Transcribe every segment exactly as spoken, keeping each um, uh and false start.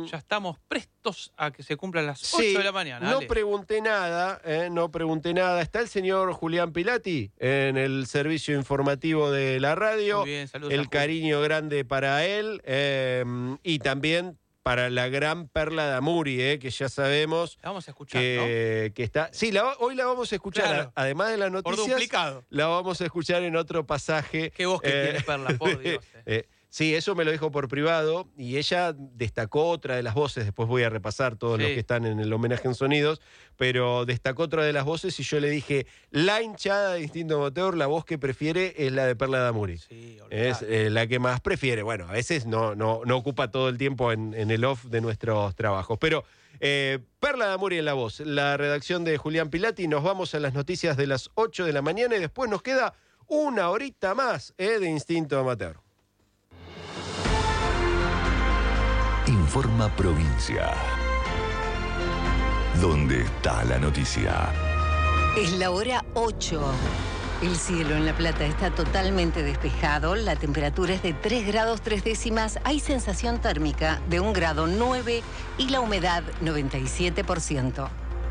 ya estamos prestos a que se cumplan las sí, ocho de la mañana. No Ale. pregunté nada, eh, no pregunté nada. ¿Está el señor Julián Pilati en el servicio informativo de la radio? Muy bien, saludos a El Juli. cariño grande para él eh, y también para la gran Perla Damuri, eh, que ya sabemos La vamos a escuchar, que, ¿no? que está... Sí, la, hoy la vamos a escuchar, Claro. a, además de las Por noticias, duplicado. la vamos a escuchar en otro pasaje. Qué voz que eh, tiene Perla, por Dios. Eh. eh, Sí, eso me lo dijo por privado y ella destacó otra de las voces, después voy a repasar todos Sí. los que están en el homenaje en sonidos, pero destacó otra de las voces y yo le dije, la hinchada de Instinto Motor, la voz que prefiere es la de Perla Damuri. Sí, Es eh, la que más prefiere. Bueno, a veces no, no, no ocupa todo el tiempo en, en el off de nuestros trabajos, pero eh, Perla Damuri en la voz, la redacción de Julián Pilati, nos vamos a las noticias de las ocho de la mañana y después nos queda una horita más eh, de Instinto Amateur. Informa Provincia. ¿Dónde está la noticia? Es la hora ocho. El cielo en La Plata está totalmente despejado, la temperatura es de tres grados tres décimas, hay sensación térmica de un grado nueve y la humedad noventa y siete por ciento.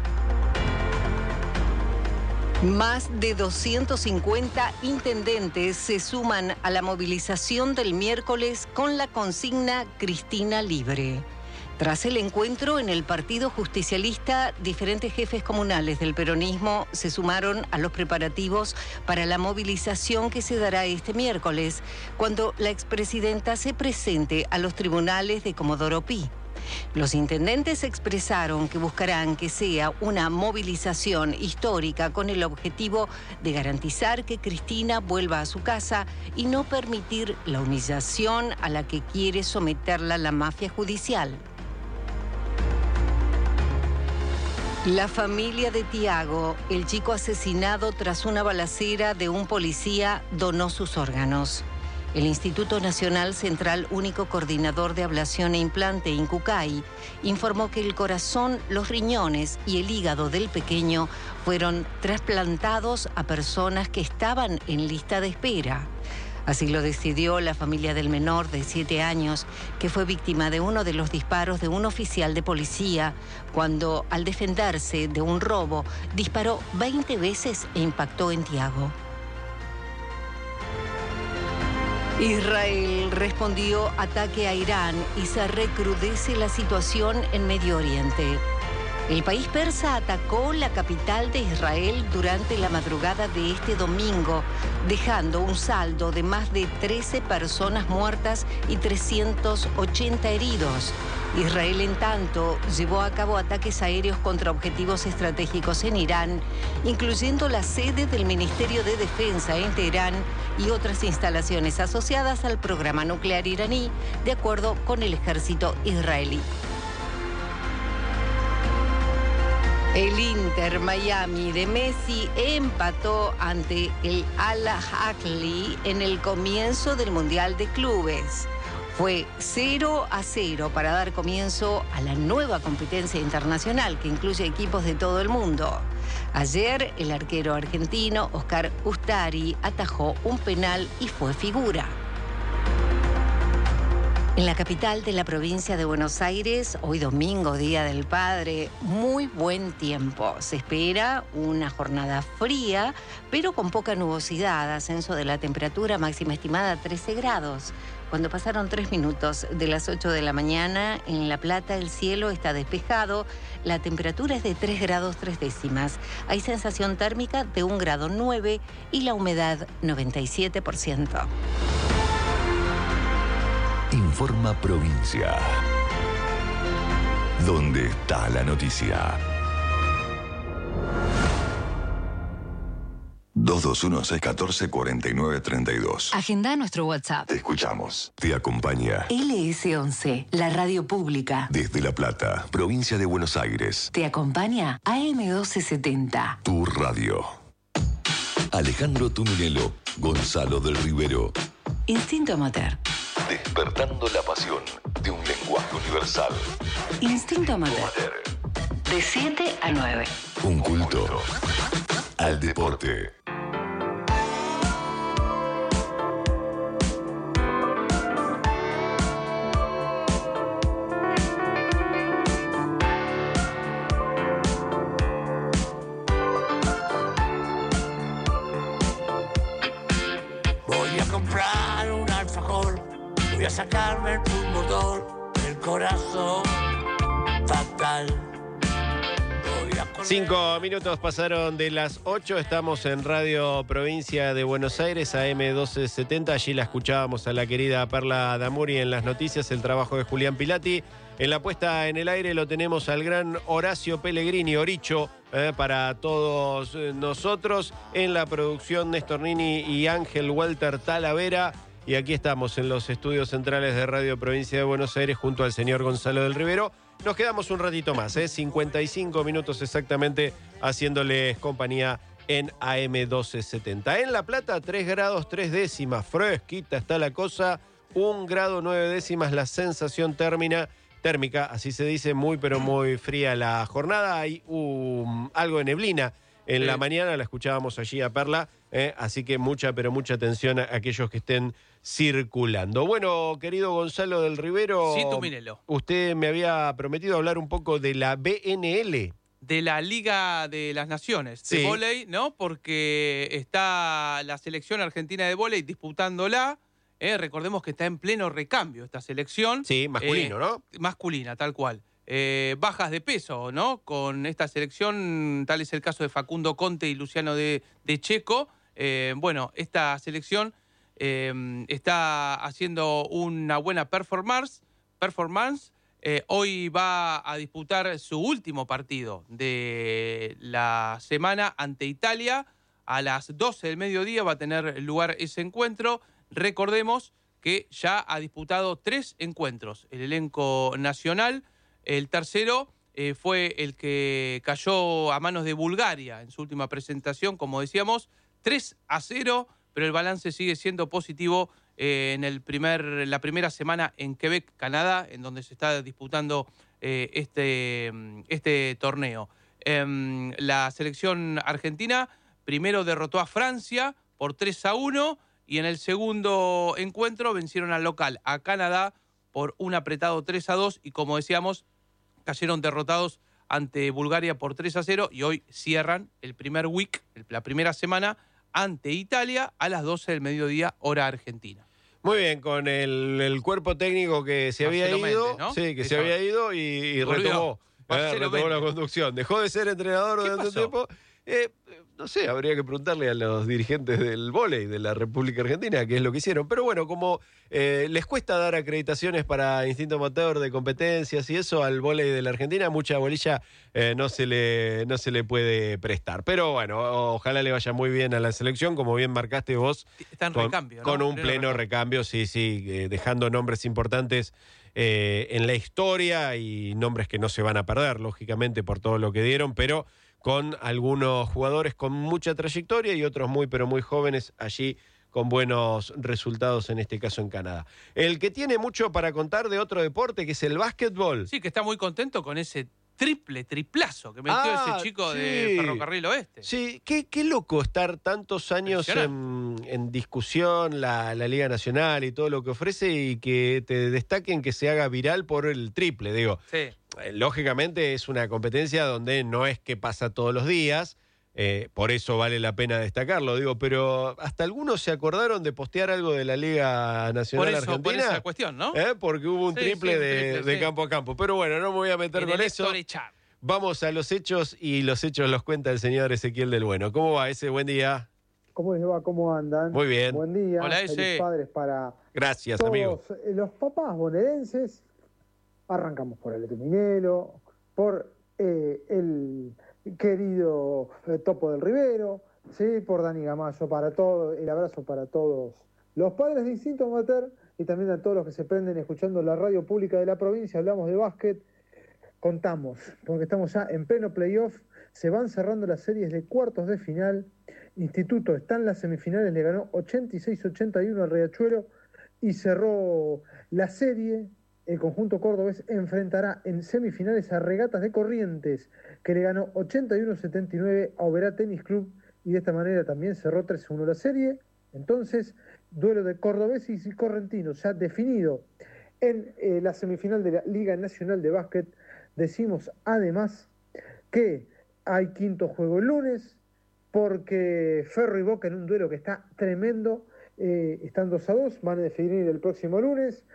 Más de doscientos cincuenta intendentes se suman a la movilización del miércoles con la consigna Cristina Libre. Tras el encuentro en el Partido Justicialista, diferentes jefes comunales del peronismo se sumaron a los preparativos para la movilización que se dará este miércoles, cuando la expresidenta se presente a los tribunales de Comodoro Pi. Los intendentes expresaron que buscarán que sea una movilización histórica con el objetivo de garantizar que Cristina vuelva a su casa y no permitir la humillación a la que quiere someterla la mafia judicial. La familia de Tiago, el chico asesinado tras una balacera de un policía, donó sus órganos. El Instituto Nacional Central Único Coordinador de Ablación e Implante, INCUCAI, informó que el corazón, los riñones y el hígado del pequeño fueron trasplantados a personas que estaban en lista de espera. Así lo decidió la familia del menor de siete años, que fue víctima de uno de los disparos de un oficial de policía, cuando, al defenderse de un robo, disparó veinte veces e impactó en Tiago. Israel respondió ataque a Irán y se recrudece la situación en Medio Oriente. El país persa atacó la capital de Israel durante la madrugada de este domingo, dejando un saldo de más de trece personas muertas y trescientos ochenta heridos. Israel, en tanto, llevó a cabo ataques aéreos contra objetivos estratégicos en Irán, incluyendo la sede del Ministerio de Defensa en Teherán y otras instalaciones asociadas al programa nuclear iraní, de acuerdo con el ejército israelí. El Inter Miami de Messi empató ante el Al-Ahly en el comienzo del Mundial de Clubes. Fue cero a cero para dar comienzo a la nueva competencia internacional que incluye equipos de todo el mundo. Ayer, el arquero argentino Oscar Ustari atajó un penal y fue figura. En la capital de la provincia de Buenos Aires, hoy domingo, Día del Padre, muy buen tiempo. Se espera una jornada fría, pero con poca nubosidad, ascenso de la temperatura máxima estimada trece grados. Cuando pasaron tres minutos de las ocho de la mañana, en La Plata el cielo está despejado, la temperatura es de tres grados tres décimas. Hay sensación térmica de un grado nueve y la humedad noventa y siete por ciento. Informa Provincia. ¿Dónde está la noticia? dos dos uno, seis uno cuatro, cuatro nueve tres dos. Agenda nuestro WhatsApp. Te escuchamos. Te acompaña L S once, la radio pública. desde La Plata, provincia de Buenos Aires. Te acompaña A M doce setenta. Tu radio. Alejandro Tuminelo, Gonzalo del Rivero. Instinto Amateur. Despertando la pasión de un lenguaje universal. Instinto Amateur. De siete a nueve. Un culto al deporte. sacarme el pulmón del corazón fatal. Cinco minutos pasaron de las ocho, estamos en Radio Provincia de Buenos Aires, A M doce setenta, allí la escuchábamos a la querida Perla Damuri en las noticias, el trabajo de Julián Pilati. En la puesta en el aire lo tenemos al gran Horacio Pellegrini, Oricho, eh, para todos nosotros. En la producción Néstor Nini y Ángel Walter Talavera. Y aquí estamos en los estudios centrales de Radio Provincia de Buenos Aires junto al señor Gonzalo del Rivero. Nos quedamos un ratito más, ¿eh? cincuenta y cinco minutos exactamente haciéndoles compañía en A M doce setenta. En La Plata, tres grados tres décimas, fresquita está la cosa, un grado nueve décimas la sensación térmica, térmica, así se dice, muy pero muy fría la jornada. Hay um, algo de neblina en sí. La mañana, la escuchábamos allí a Perla, eh, así que mucha pero mucha atención a aquellos que estén circulando. Bueno, querido Gonzalo del Rivero, sí, tú mírelo. Usted me había prometido hablar un poco de la B N L. De la Liga de las Naciones de sí. vóley, ¿no? Porque está la selección argentina de vóley disputándola. Eh, recordemos que está en pleno recambio esta selección. Sí, masculino, eh, ¿no? Masculina, tal cual. Eh, bajas de peso, ¿no? Con esta selección, tal es el caso de Facundo Conte y Luciano de, de Checo. Eh, bueno, esta selección eh, está haciendo una buena performance. performance. Eh, hoy va a disputar su último partido de la semana ante Italia. A las doce del mediodía va a tener lugar ese encuentro. Recordemos que ya ha disputado tres encuentros el elenco nacional. El tercero eh, fue el que cayó a manos de Bulgaria en su última presentación, como decíamos, tres a cero, pero el balance sigue siendo positivo eh, en el primer, la primera semana en Quebec, Canadá, en donde se está disputando eh, este, este torneo. Eh, la selección argentina primero derrotó a Francia por tres a uno y en el segundo encuentro vencieron al local, a Canadá, por un apretado tres a dos y como decíamos, cayeron derrotados ante Bulgaria por tres a cero y hoy cierran el primer week, la primera semana, ante Italia a las doce del mediodía, hora argentina. Muy bien, con el, el cuerpo técnico que se había Marcelo ido, Méndez, ¿no? sí, que Esa. se había ido y, y Volvió. retomó, eh, Marcelo retomó la Méndez. conducción. Dejó de ser entrenador ¿Qué durante un pasó? tiempo. Eh, no sé, habría que preguntarle a los dirigentes del vóley de la República Argentina qué es lo que hicieron. Pero bueno, como eh, les cuesta dar acreditaciones para instinto amateur de competencias y eso al vóley de la Argentina, mucha bolilla eh, no, se le, no se le puede prestar. Pero bueno, ojalá le vaya muy bien a la selección, como bien marcaste vos. Está en Con, recambio, ¿no? con un Pleno pleno recambio, recambio sí, sí, eh, dejando nombres importantes eh, en la historia y nombres que no se van a perder, lógicamente, por todo lo que dieron, pero con algunos jugadores con mucha trayectoria y otros muy, pero muy jóvenes allí con buenos resultados, en este caso en Canadá. El que tiene mucho para contar de otro deporte, que es el básquetbol. Sí, que está muy contento con ese triple, triplazo que metió Ah, ese chico sí. de Ferrocarril Oeste. Sí, qué, qué loco estar tantos años en, en discusión la, la Liga Nacional y todo lo que ofrece y que te destaquen que se haga viral por el triple, digo. Sí. Eh, Lógicamente es una competencia donde no es que pasa todos los días, eh, por eso vale la pena destacarlo, digo, pero hasta algunos se acordaron de postear algo de la Liga Nacional Por eso, Argentina. por esa cuestión, ¿no? ¿Eh? Porque hubo un Sí, triple, sí, un de, triple, de sí. campo a campo. Pero bueno, no me voy a meter En con el eso. Héctor Echar. Vamos a los hechos y los hechos los cuenta el señor Ezequiel del Bueno. ¿Cómo va ese? Buen día. ¿Cómo les va? ¿Cómo andan? Muy bien. Buen día. Hola, Feliz ese. padres para Gracias, todos amigo. los papás bonaerenses. Arrancamos por el Minelo, por eh, el querido eh, Topo del Rivero, ¿sí? Por Dani Gamayo, para todos, el abrazo para todos los padres de Instinto Amateur y también a todos los que se prenden escuchando la radio pública de la provincia. Hablamos de básquet, contamos, porque estamos ya en pleno playoff, se van cerrando las series de cuartos de final. Instituto está en las semifinales, le ganó ochenta y seis ochenta y uno al Riachuelo y cerró la serie. El conjunto cordobés enfrentará en semifinales a Regatas de Corrientes, que le ganó ochenta y uno setenta y nueve a Oberá Tenis Club y de esta manera también cerró tres a uno la serie. Entonces, duelo de cordobeses y correntinos ya definido en eh, la semifinal de la Liga Nacional de Básquet. Decimos además que hay quinto juego el lunes, porque Ferro y Boca en un duelo que está tremendo, eh, están dos a dos, van a definir el próximo lunes,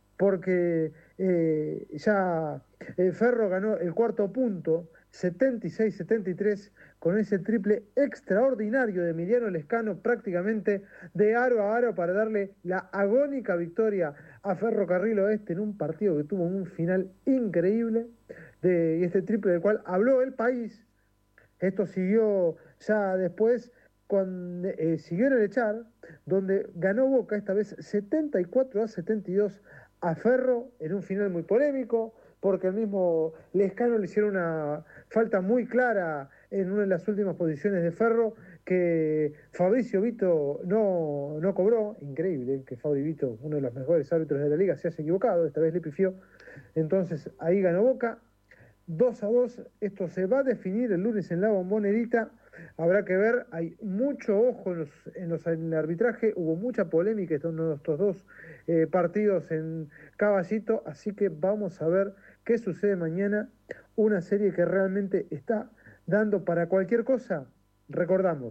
porque eh, ya eh, Ferro ganó el cuarto punto, setenta y seis a setenta y tres, con ese triple extraordinario de Emiliano Lescano, prácticamente de aro a aro, para darle la agónica victoria a Ferrocarril Oeste en un partido que tuvo un final increíble, de, y este triple del cual habló el país. Esto siguió ya después, cuando eh, siguió en el Echar, donde ganó Boca esta vez setenta y cuatro a setenta y dos a Ferro, en un final muy polémico, porque el mismo Lescano le hicieron una falta muy clara en una de las últimas posiciones de Ferro, que Fabricio Vito no, no cobró. Increíble que Fabri Vito, uno de los mejores árbitros de la liga, se haya equivocado, esta vez le pifió. Entonces ahí ganó Boca, dos a dos, esto se va a definir el lunes en la Bombonera. Habrá que ver, hay mucho ojo en, los, en, los, en el arbitraje, hubo mucha polémica en estos dos eh, partidos en Caballito, así que vamos a ver qué sucede mañana. Una serie que realmente está dando para cualquier cosa. Recordamos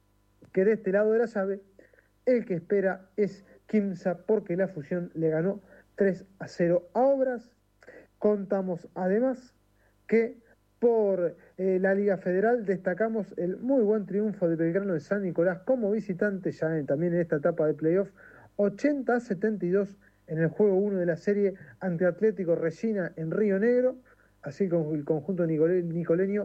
que de este lado de la llave, el que espera es Quimsa, porque la fusión le ganó tres a cero a Obras. Contamos además que por eh, la Liga Federal destacamos el muy buen triunfo de Belgrano de San Nicolás como visitante, ya en, también en esta etapa de playoff, ochenta a setenta y dos en el juego uno de la serie ante Atlético Regina en Río Negro. Así que el conjunto nicoleño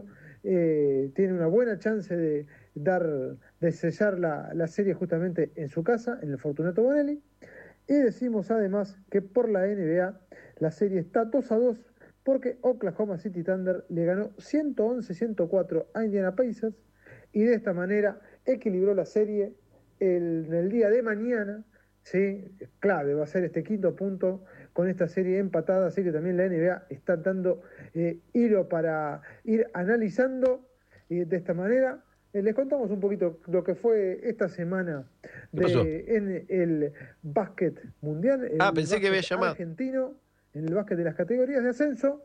eh, tiene una buena chance de dar de sellar la, la serie justamente en su casa, en el Fortunato Bonelli. Y decimos además que por la N B A la serie está dos a dos, porque Oklahoma City Thunder le ganó ciento once a ciento cuatro a Indiana Pacers, y de esta manera equilibró la serie. El, el día de mañana, ¿sí? Clave va a ser este quinto punto con esta serie empatada, así que también la N B A está dando eh, hilo para ir analizando, y de esta manera eh, les contamos un poquito lo que fue esta semana de, en el básquet mundial, el ah, pensé que había llamado argentino, en el básquet de las categorías de ascenso.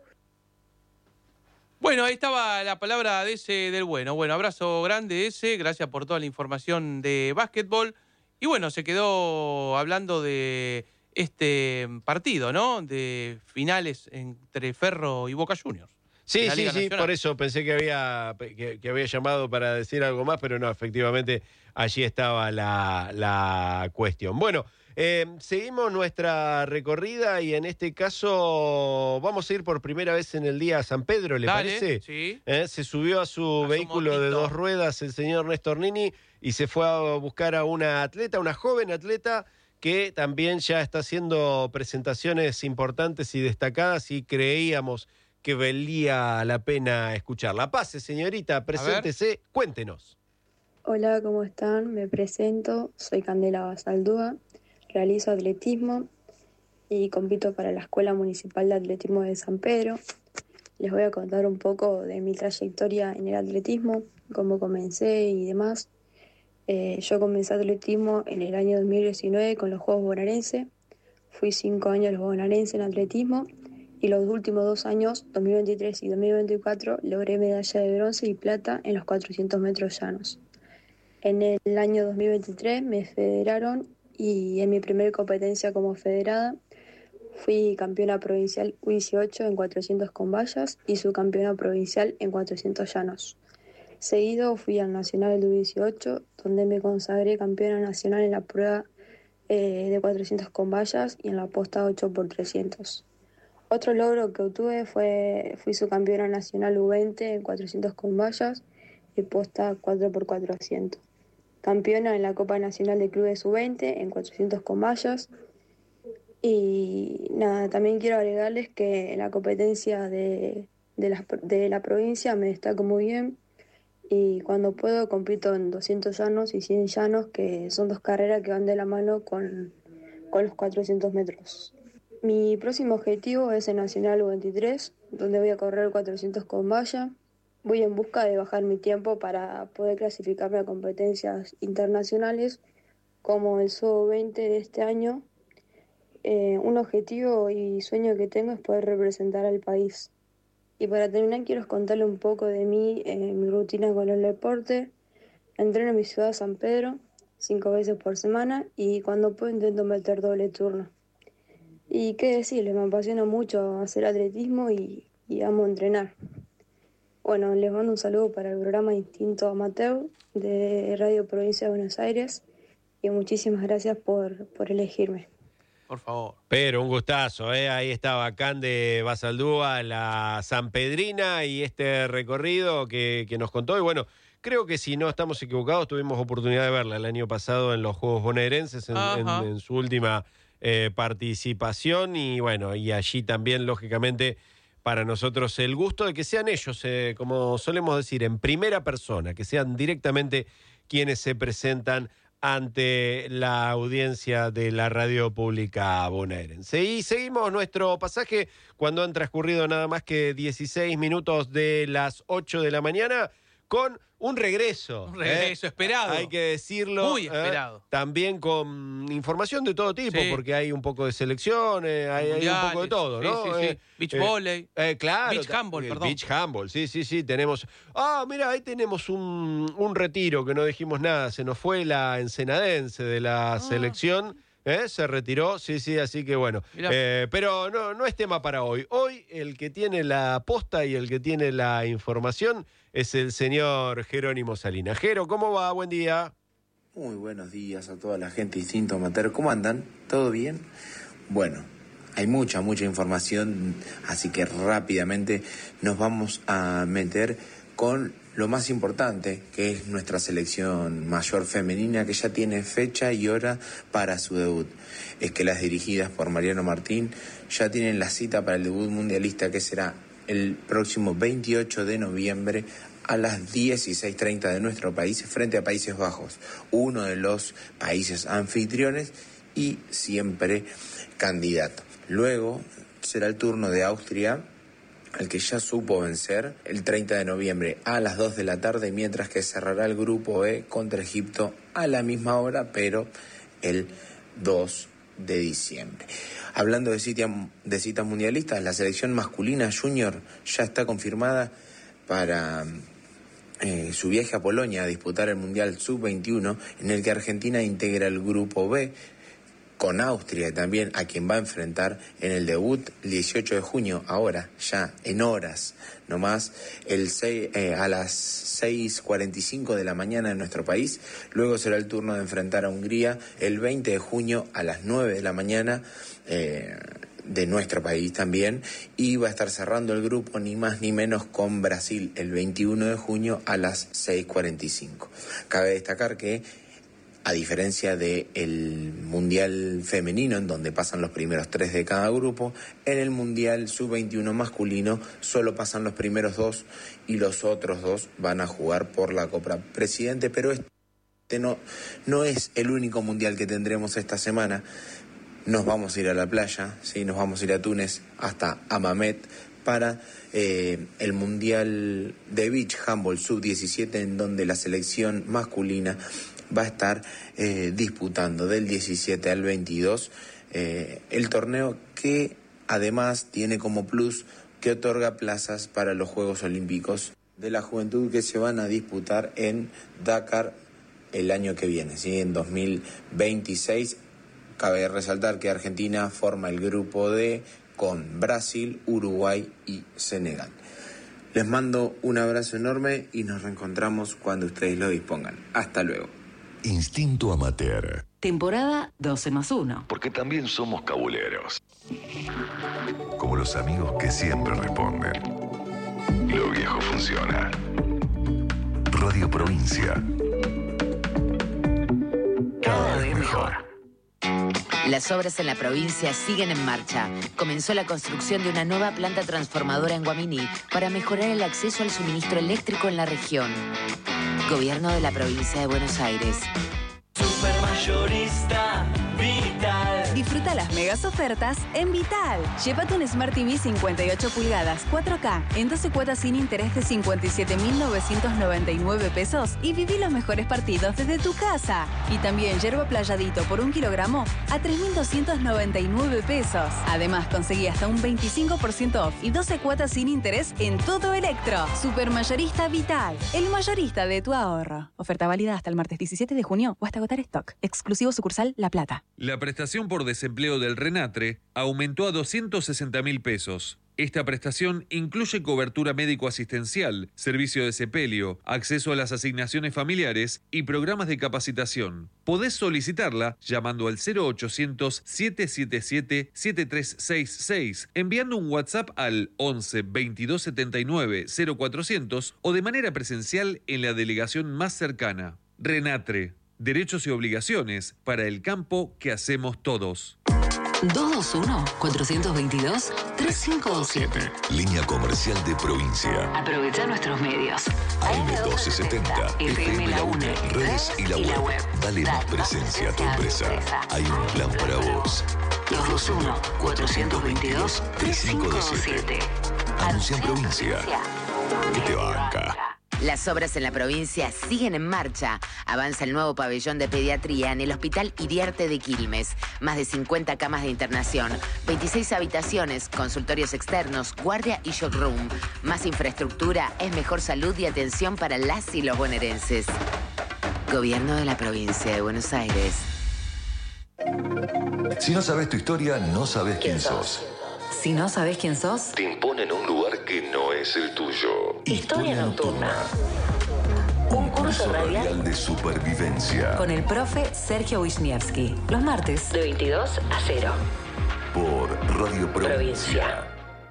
Bueno, ahí estaba la palabra de ese del bueno. Bueno, abrazo grande ese, gracias por toda la información de básquetbol. Y bueno, se quedó hablando de este partido, ¿no? De finales entre Ferro y Boca Juniors. Sí, sí, sí, por eso pensé que había, que, que había llamado para decir algo más, pero no, efectivamente allí estaba la, la cuestión. Bueno, eh, seguimos nuestra recorrida y en este caso vamos a ir por primera vez en el día a San Pedro, ¿le Dale, parece? Sí. Eh, se subió a su a vehículo su de dos ruedas el señor Néstor Nini y se fue a buscar a una atleta, una joven atleta, que también ya está haciendo presentaciones importantes y destacadas, y creíamos que valía la pena escucharla. Pase, señorita, preséntese, cuéntenos. Hola, ¿cómo están? Me presento, soy Candela Basaldúa, realizo atletismo y compito para la Escuela Municipal de Atletismo de San Pedro. Les voy a contar un poco de mi trayectoria en el atletismo, cómo comencé y demás. Eh, yo comencé atletismo en el año dos mil diecinueve con los Juegos Bonaerenses. Fui cinco años a los Bonaerenses en atletismo, y los últimos dos años, dos mil veintitrés y dos mil veinticuatro, logré medalla de bronce y plata en los cuatrocientos metros llanos. En el año dos mil veintitrés me federaron, y en mi primera competencia como federada fui campeona provincial U dieciocho en cuatrocientos con vallas y subcampeona provincial en cuatrocientos llanos. Seguido fui al Nacional de U dieciocho, donde me consagré campeona nacional en la prueba eh, de cuatrocientos con vallas y en la posta ocho por trescientos. Otro logro que obtuve fue, fui subcampeona nacional U veinte en cuatrocientos con vallas y posta cuatro por cuatrocientos. Campeona en la Copa Nacional de Clubes U veinte en cuatrocientos con vallas. Y nada, también quiero agregarles que en la competencia de, de, la, de la provincia me destaco muy bien, y cuando puedo compito en doscientos llanos y cien llanos, que son dos carreras que van de la mano con, con los cuatrocientos metros. Mi próximo objetivo es el Nacional U veintitrés, donde voy a correr cuatrocientos con valla. Voy en busca de bajar mi tiempo para poder clasificarme a competencias internacionales como el S O veinte de este año. Eh, un objetivo y sueño que tengo es poder representar al país. Y para terminar, quiero contarle un poco de mí, eh, mi rutina con el deporte. Entreno en mi ciudad, San Pedro, cinco veces por semana y cuando puedo intento meter doble turno. Y qué decirles, me apasiona mucho hacer atletismo y, y amo entrenar. Bueno, les mando un saludo para el programa Instinto Amateur de Radio Provincia de Buenos Aires y muchísimas gracias por, por elegirme. Por favor. Pero un gustazo, ¿eh? Ahí estaba Cande Basaldúa, la sanpedrina y este recorrido que, que nos contó. Y bueno, creo que si no estamos equivocados, tuvimos oportunidad de verla el año pasado en los Juegos Bonaerenses, en, en, en su última eh, participación. Y bueno, y allí también, lógicamente, para nosotros el gusto de que sean ellos, eh, como solemos decir, en primera persona, que sean directamente quienes se presentan ante la audiencia de la radio pública bonaerense. Y seguimos nuestro pasaje cuando han transcurrido nada más que dieciséis minutos de las ocho de la mañana con un regreso. Un regreso ¿eh? esperado. Hay que decirlo. Muy esperado. ¿eh? También con información de todo tipo, Sí. porque hay un poco de selección, eh, hay, hay un poco de todo, Sí, ¿no? sí, sí. Eh, Beach eh, volley. eh, claro. Beach handball, eh, perdón. Beach handball, sí, sí, sí. Tenemos. Ah, mira, ahí tenemos un, un retiro que no dijimos nada. Se nos fue la ensenadense de la Ah. selección. ¿eh? Se retiró, sí, sí, así que bueno. Eh, pero no, no es tema para hoy. Hoy el que tiene la posta y el que tiene la información es el señor Jerónimo Salinas. Jero, ¿cómo va? Buen día. Muy buenos días a toda la gente de Instinto Amateur. ¿Cómo andan? ¿Todo bien? Bueno, hay mucha, mucha información, así que rápidamente nos vamos a meter con lo más importante, que es nuestra selección mayor femenina, que ya tiene fecha y hora para su debut. Es que las dirigidas por Mariano Martín ya tienen la cita para el debut mundialista, que será el próximo veintiocho de noviembre a las dieciséis treinta de nuestro país, frente a Países Bajos, uno de los países anfitriones y siempre candidato. Luego será el turno de Austria, al que ya supo vencer el treinta de noviembre a las dos de la tarde, mientras que cerrará el grupo E contra Egipto a la misma hora, pero el dos de diciembre. Hablando de, cita, de citas mundialistas, la selección masculina junior ya está confirmada para eh, su viaje a Polonia a disputar el Mundial sub veintiuno, en el que Argentina integra el grupo B, con Austria también, a quien va a enfrentar en el debut el dieciocho de junio, ahora ya en horas nomás, el seis, eh, a las seis cuarenta y cinco de la mañana en nuestro país. Luego será el turno de enfrentar a Hungría el veinte de junio a las nueve de la mañana eh, de nuestro país también, y va a estar cerrando el grupo ni más ni menos con Brasil el veintiuno de junio a las seis cuarenta y cinco. Cabe destacar que, a diferencia del Mundial femenino, en donde pasan los primeros tres de cada grupo, en el Mundial sub veintiuno masculino solo pasan los primeros dos y los otros dos van a jugar por la Copa Presidente. Pero este no, no es el único Mundial que tendremos esta semana. Nos vamos a ir a la playa, ¿sí? Nos vamos a ir a Túnez, hasta Hammamet, para eh, el Mundial de Beach Handball sub diecisiete, en donde la selección masculina va a estar eh, disputando del diecisiete al veintidós eh, el torneo, que además tiene como plus que otorga plazas para los Juegos Olímpicos de la Juventud, que se van a disputar en Dakar el año que viene, ¿sí? En dos mil veintiséis. Cabe resaltar que Argentina forma el grupo D con Brasil, Uruguay y Senegal. Les mando un abrazo enorme y nos reencontramos cuando ustedes lo dispongan. Hasta luego. Instinto Amateur. Temporada doce más uno. Porque también somos cabuleros. Como los amigos que siempre responden. Lo viejo funciona. Radio Provincia. Cada vez mejor. Las obras en la provincia siguen en marcha. Comenzó la construcción de una nueva planta transformadora en Guaminí para mejorar el acceso al suministro eléctrico en la región. Gobierno de la provincia de Buenos Aires. Supermayorista Vital. disfruta las megas ofertas en Vital. Llévate un Smart T V cincuenta y ocho pulgadas cuatro K en doce cuotas sin interés de cincuenta y siete mil novecientos noventa y nueve pesos y viví los mejores partidos desde tu casa. Y también yerba playadito por un kilogramo a tres mil doscientos noventa y nueve pesos. Además, conseguí hasta un veinticinco por ciento off y doce cuotas sin interés en todo Electro. Supermayorista Vital, el mayorista de tu ahorro. Oferta válida hasta el martes diecisiete de junio o hasta agotar stock. Exclusivo sucursal La Plata. La prestación por desempleo del Renatre aumentó a doscientos sesenta mil pesos. Esta prestación incluye cobertura médico-asistencial, servicio de sepelio, acceso a las asignaciones familiares y programas de capacitación. Podés solicitarla llamando al cero ochocientos, siete siete siete, siete tres seis seis, enviando un WhatsApp al once, veintidós setenta y nueve, cero cuatrocientos o de manera presencial en la delegación más cercana. Renatre, derechos y obligaciones para el campo que hacemos todos. dos dos uno, cuatro dos dos, tres cinco dos siete. Línea comercial de provincia. Aprovecha nuestros medios. A M doce setenta, F M La UNE, redes y la web. Dale más presencia a tu empresa. Hay un plan para vos. dos dos uno, cuatro dos dos, tres cinco dos siete. Anuncia en provincia. Que te banca. Las obras en la provincia siguen en marcha. Avanza el nuevo pabellón de pediatría en el Hospital Iriarte de Quilmes. Más de cincuenta camas de internación, veintiséis habitaciones, consultorios externos, guardia y shock room. Más infraestructura es mejor salud y atención para las y los bonaerenses. Gobierno de la provincia de Buenos Aires. Si no sabes tu historia, no sabes quién sos. Si no sabes quién sos, Te imponen en un lugar que no es el tuyo. Historia Nocturna. Un curso radial de supervivencia. con el profe Sergio Wisniewski. Los martes de veintidós a cero. Por Radio Provincia.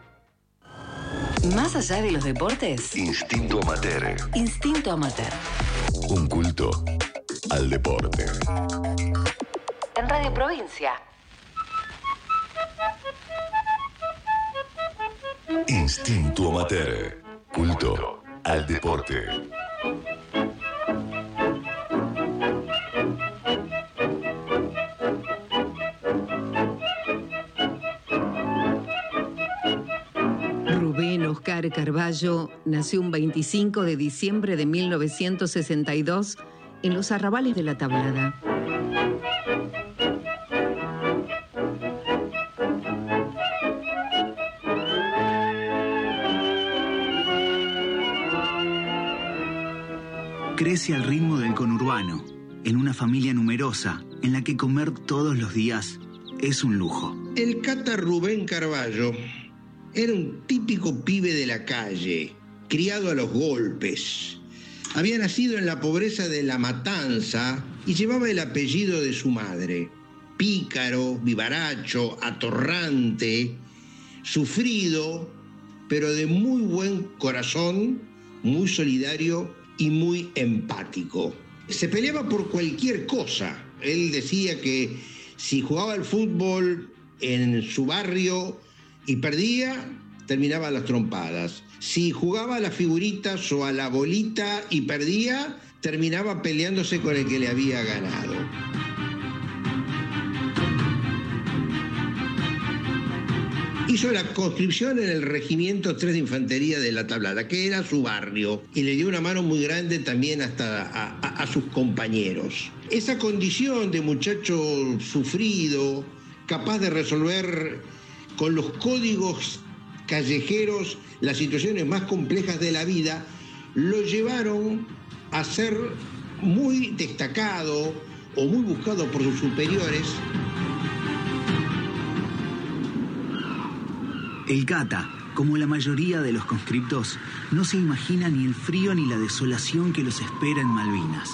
Más allá de los deportes, Instinto Amateur. Instinto Amateur. Un culto al deporte. En Radio Provincia. Instinto Amateur. Culto al deporte. Rubén Oscar Carballo nació un veinticinco de diciembre de mil novecientos sesenta y dos en los arrabales de La Tablada. Crece al ritmo del conurbano, en una familia numerosa, en la que comer todos los días es un lujo. El Cata Rubén Carballo era un típico pibe de la calle, criado a los golpes. Había nacido en la pobreza de La Matanza y llevaba el apellido de su madre. Pícaro, vivaracho, atorrante, sufrido, pero de muy buen corazón, muy solidario y muy empático. Se peleaba por cualquier cosa. Él decía que si jugaba al fútbol en su barrio y perdía, terminaba a las trompadas. Si jugaba a las figuritas o a la bolita y perdía, terminaba peleándose con el que le había ganado. Hizo la conscripción en el Regimiento tres de Infantería de La Tablada, que era su barrio, y le dio una mano muy grande también hasta a, a, a sus compañeros. Esa condición de muchacho sufrido, capaz de resolver con los códigos callejeros las situaciones más complejas de la vida, lo llevaron a ser muy destacado o muy buscado por sus superiores. El Cata, como la mayoría de los conscriptos, no se imagina ni el frío ni la desolación que los espera en Malvinas.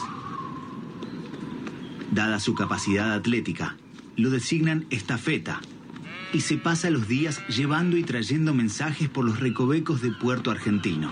Dada su capacidad atlética, lo designan estafeta y se pasa los días llevando y trayendo mensajes por los recovecos de Puerto Argentino.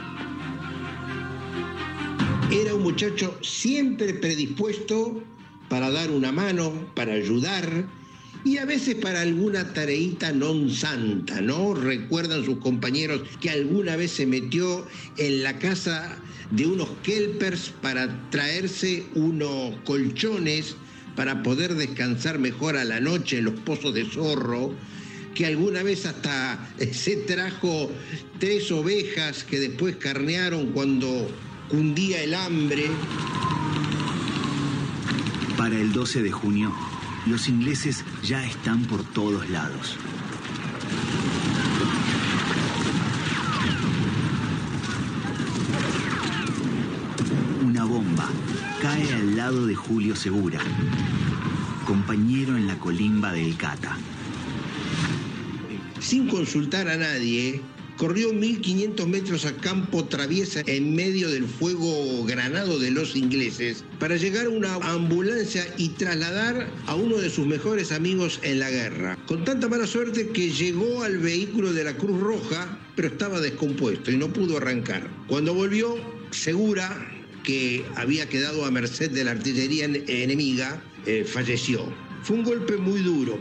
Era un muchacho siempre predispuesto para dar una mano, para ayudar, y a veces para alguna tareita non santa, ¿no? Recuerdan sus compañeros que alguna vez se metió en la casa de unos kelpers para traerse unos colchones para poder descansar mejor a la noche en los pozos de zorro, que alguna vez hasta se trajo tres ovejas que después carnearon cuando cundía el hambre. Para el doce de junio, los ingleses ya están por todos lados. Una bomba cae al lado de Julio Segura, compañero en la colimba del Cata. Sin consultar a nadie, corrió mil quinientos metros a campo traviesa en medio del fuego granado de los ingleses para llegar a una ambulancia y trasladar a uno de sus mejores amigos en la guerra. Con tanta mala suerte que llegó al vehículo de la Cruz Roja, pero estaba descompuesto y no pudo arrancar. Cuando volvió, Segura, que había quedado a merced de la artillería enemiga, eh, falleció. Fue un golpe muy duro.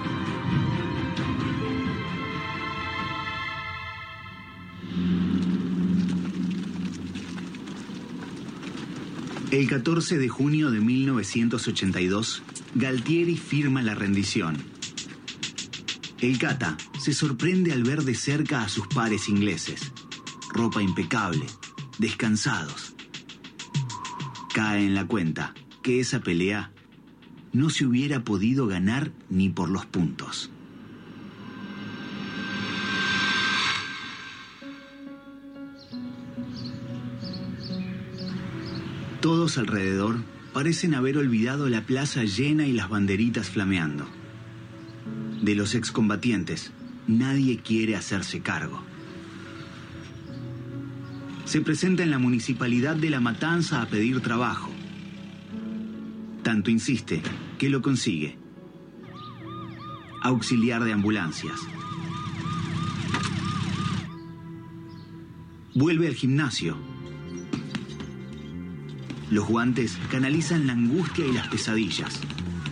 El catorce de junio de mil novecientos ochenta y dos, Galtieri firma la rendición. El Cata se sorprende al ver de cerca a sus pares ingleses. Ropa impecable, descansados. Cae en la cuenta que esa pelea no se hubiera podido ganar ni por los puntos. Todos alrededor parecen haber olvidado la plaza llena y las banderitas flameando. De los excombatientes, nadie quiere hacerse cargo. Se presenta en la municipalidad de La Matanza a pedir trabajo. Tanto insiste que lo consigue. Auxiliar de ambulancias. Vuelve al gimnasio. Los guantes canalizan la angustia y las pesadillas.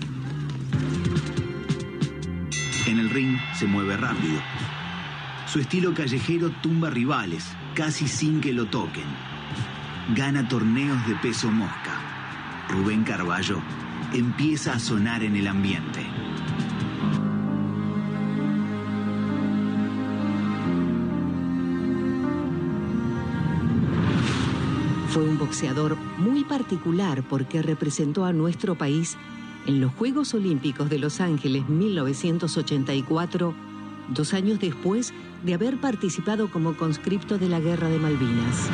En el ring se mueve rápido. Su estilo callejero tumba rivales, casi sin que lo toquen. Gana torneos de peso mosca. Rubén Carballo empieza a sonar en el ambiente. Fue un boxeador muy particular porque representó a nuestro país en los Juegos Olímpicos de Los Ángeles mil novecientos ochenta y cuatro, dos años después de haber participado como conscripto de la Guerra de Malvinas.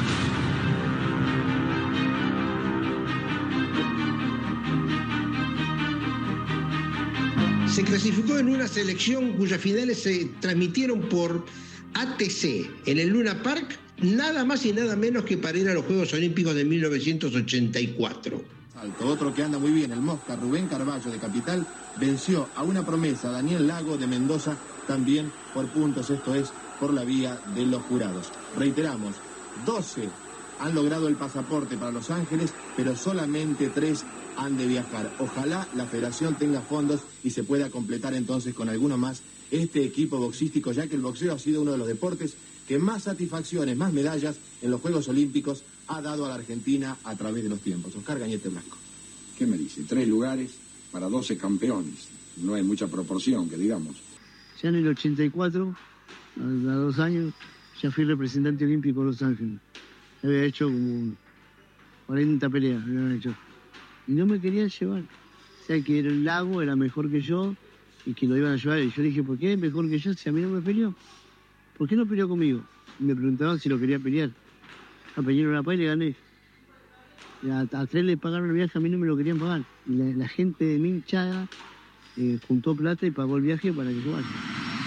Se clasificó en una selección cuyas finales se transmitieron por A T C en el Luna Park, nada más y nada menos que para ir a los Juegos Olímpicos de mil novecientos ochenta y cuatro. Salto, otro que anda muy bien, el Mosca, Rubén Carballo de Capital, venció a una promesa, Daniel Lago de Mendoza, también por puntos, esto es, por la vía de los jurados. Reiteramos, doce han logrado el pasaporte para Los Ángeles, pero solamente tres han de viajar. Ojalá la federación tenga fondos y se pueda completar entonces con alguno más este equipo boxístico, ya que el boxeo ha sido uno de los deportes que más satisfacciones, más medallas en los Juegos Olímpicos ha dado a la Argentina a través de los tiempos. Oscar Gañete Blanco. ¿Qué me dice? Tres lugares para doce campeones. No hay mucha proporción, que digamos. Ya en el ochenta y cuatro, a dos años, ya fui representante olímpico de Los Ángeles. Había hecho como cuarenta peleas, habían hecho. Y no me querían llevar. O sea, que el Lago era mejor que yo y que lo iban a llevar. Y yo dije, ¿por qué es mejor que yo si a mí no me peleó? ¿Por qué no peleó conmigo? Y me preguntaban si lo quería pelear. A pelear una paz y le gané. Y a, a tres le pagaron el viaje, a mí no me lo querían pagar. Y la, la gente de mi hinchada eh, juntó plata y pagó el viaje para que yo vaya.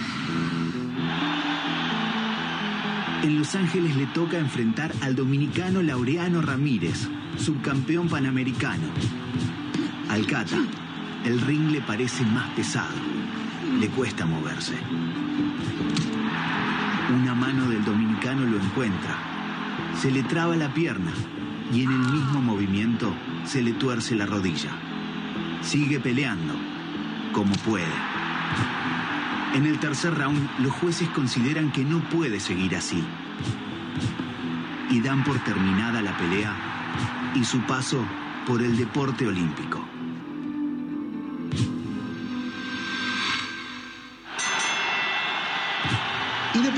En Los Ángeles le toca enfrentar al dominicano Laureano Ramírez, subcampeón panamericano. Al Cata, el ring le parece más pesado. Le cuesta moverse. Una mano del dominicano lo encuentra. Se le traba la pierna y en el mismo movimiento se le tuerce la rodilla. Sigue peleando, como puede. En el tercer round, los jueces consideran que no puede seguir así y dan por terminada la pelea y su paso por el deporte olímpico.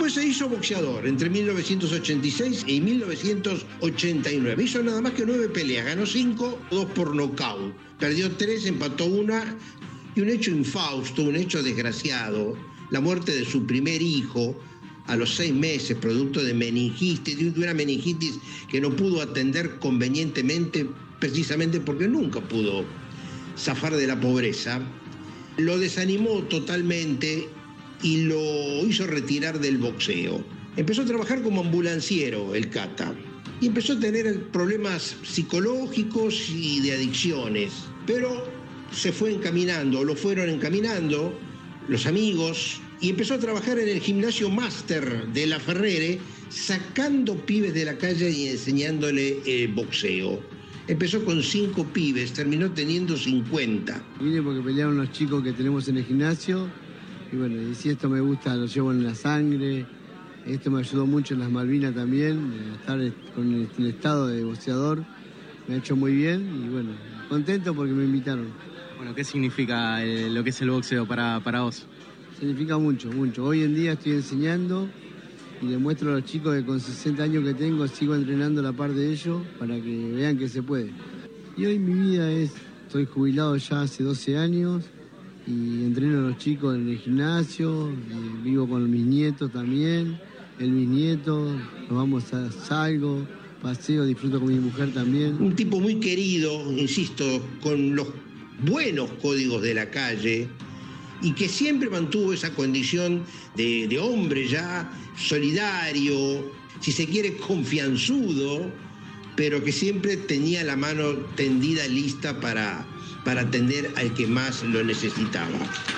Después se hizo boxeador entre mil novecientos ochenta y seis y mil novecientos ochenta y nueve. Hizo nada más que nueve peleas, ganó cinco, dos por nocaut. Perdió tres, empató una, y un hecho infausto, un hecho desgraciado, la muerte de su primer hijo a los seis meses, producto de meningitis, de una meningitis que no pudo atender convenientemente, precisamente porque nunca pudo zafar de la pobreza. Lo desanimó totalmente y lo hizo retirar del boxeo. Empezó a trabajar como ambulanciero, el Cata, y empezó a tener problemas psicológicos y de adicciones, pero se fue encaminando, lo fueron encaminando los amigos, y empezó a trabajar en el gimnasio máster de La Ferrere, sacando pibes de la calle y enseñándole eh, boxeo. Empezó con cinco pibes, terminó teniendo cincuenta. Vine porque pelearon los chicos que tenemos en el gimnasio, y bueno, y si esto me gusta, lo llevo en la sangre. Esto me ayudó mucho en las Malvinas también, estar con el, el estado de boxeador, me ha hecho muy bien, y bueno, contento porque me invitaron. Bueno, ¿qué significa eh, lo que es el boxeo para, para vos? Significa mucho, mucho. Hoy en día estoy enseñando y le muestro a los chicos que con sesenta años que tengo sigo entrenando la par de ellos para que vean que se puede. Y hoy mi vida es, estoy jubilado ya hace doce años y entreno a los chicos en el gimnasio, vivo con mis nietos también, el mis nietos, nos vamos a salgo, paseo, disfruto con mi mujer también. Un tipo muy querido, insisto, con los buenos códigos de la calle, y que siempre mantuvo esa condición de, de hombre ya solidario, si se quiere confianzudo, pero que siempre tenía la mano tendida lista para, para atender al que más lo necesitaba.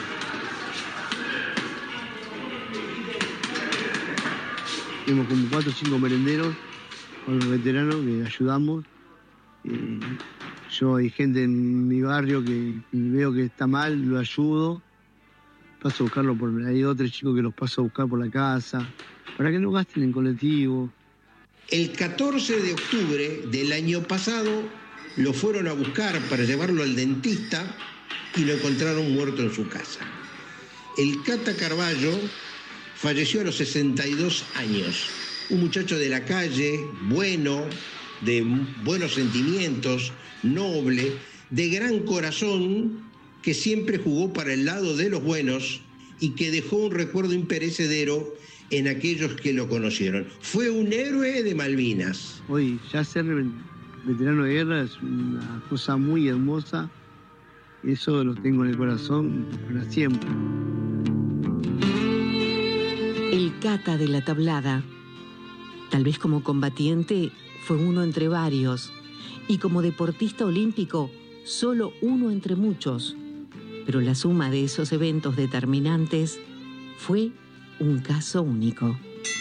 Tenemos como cuatro o cinco merenderos con los veteranos que ayudamos. Eh, yo hay gente en mi barrio que veo que está mal, lo ayudo. Paso a buscarlo por... Hay otros chicos que los paso a buscar por la casa, para que no gasten en colectivo. El catorce de octubre del año pasado lo fueron a buscar para llevarlo al dentista y lo encontraron muerto en su casa. El Cata Carballo falleció a los sesenta y dos años. Un muchacho de la calle, bueno, de buenos sentimientos, noble, de gran corazón, que siempre jugó para el lado de los buenos y que dejó un recuerdo imperecedero en aquellos que lo conocieron. Fue un héroe de Malvinas. Hoy, ya ser veterano de guerra es una cosa muy hermosa. Eso lo tengo en el corazón para siempre. El Cata de la Tablada. Tal vez como combatiente fue uno entre varios. Y como deportista olímpico, solo uno entre muchos. Pero la suma de esos eventos determinantes fue un caso único.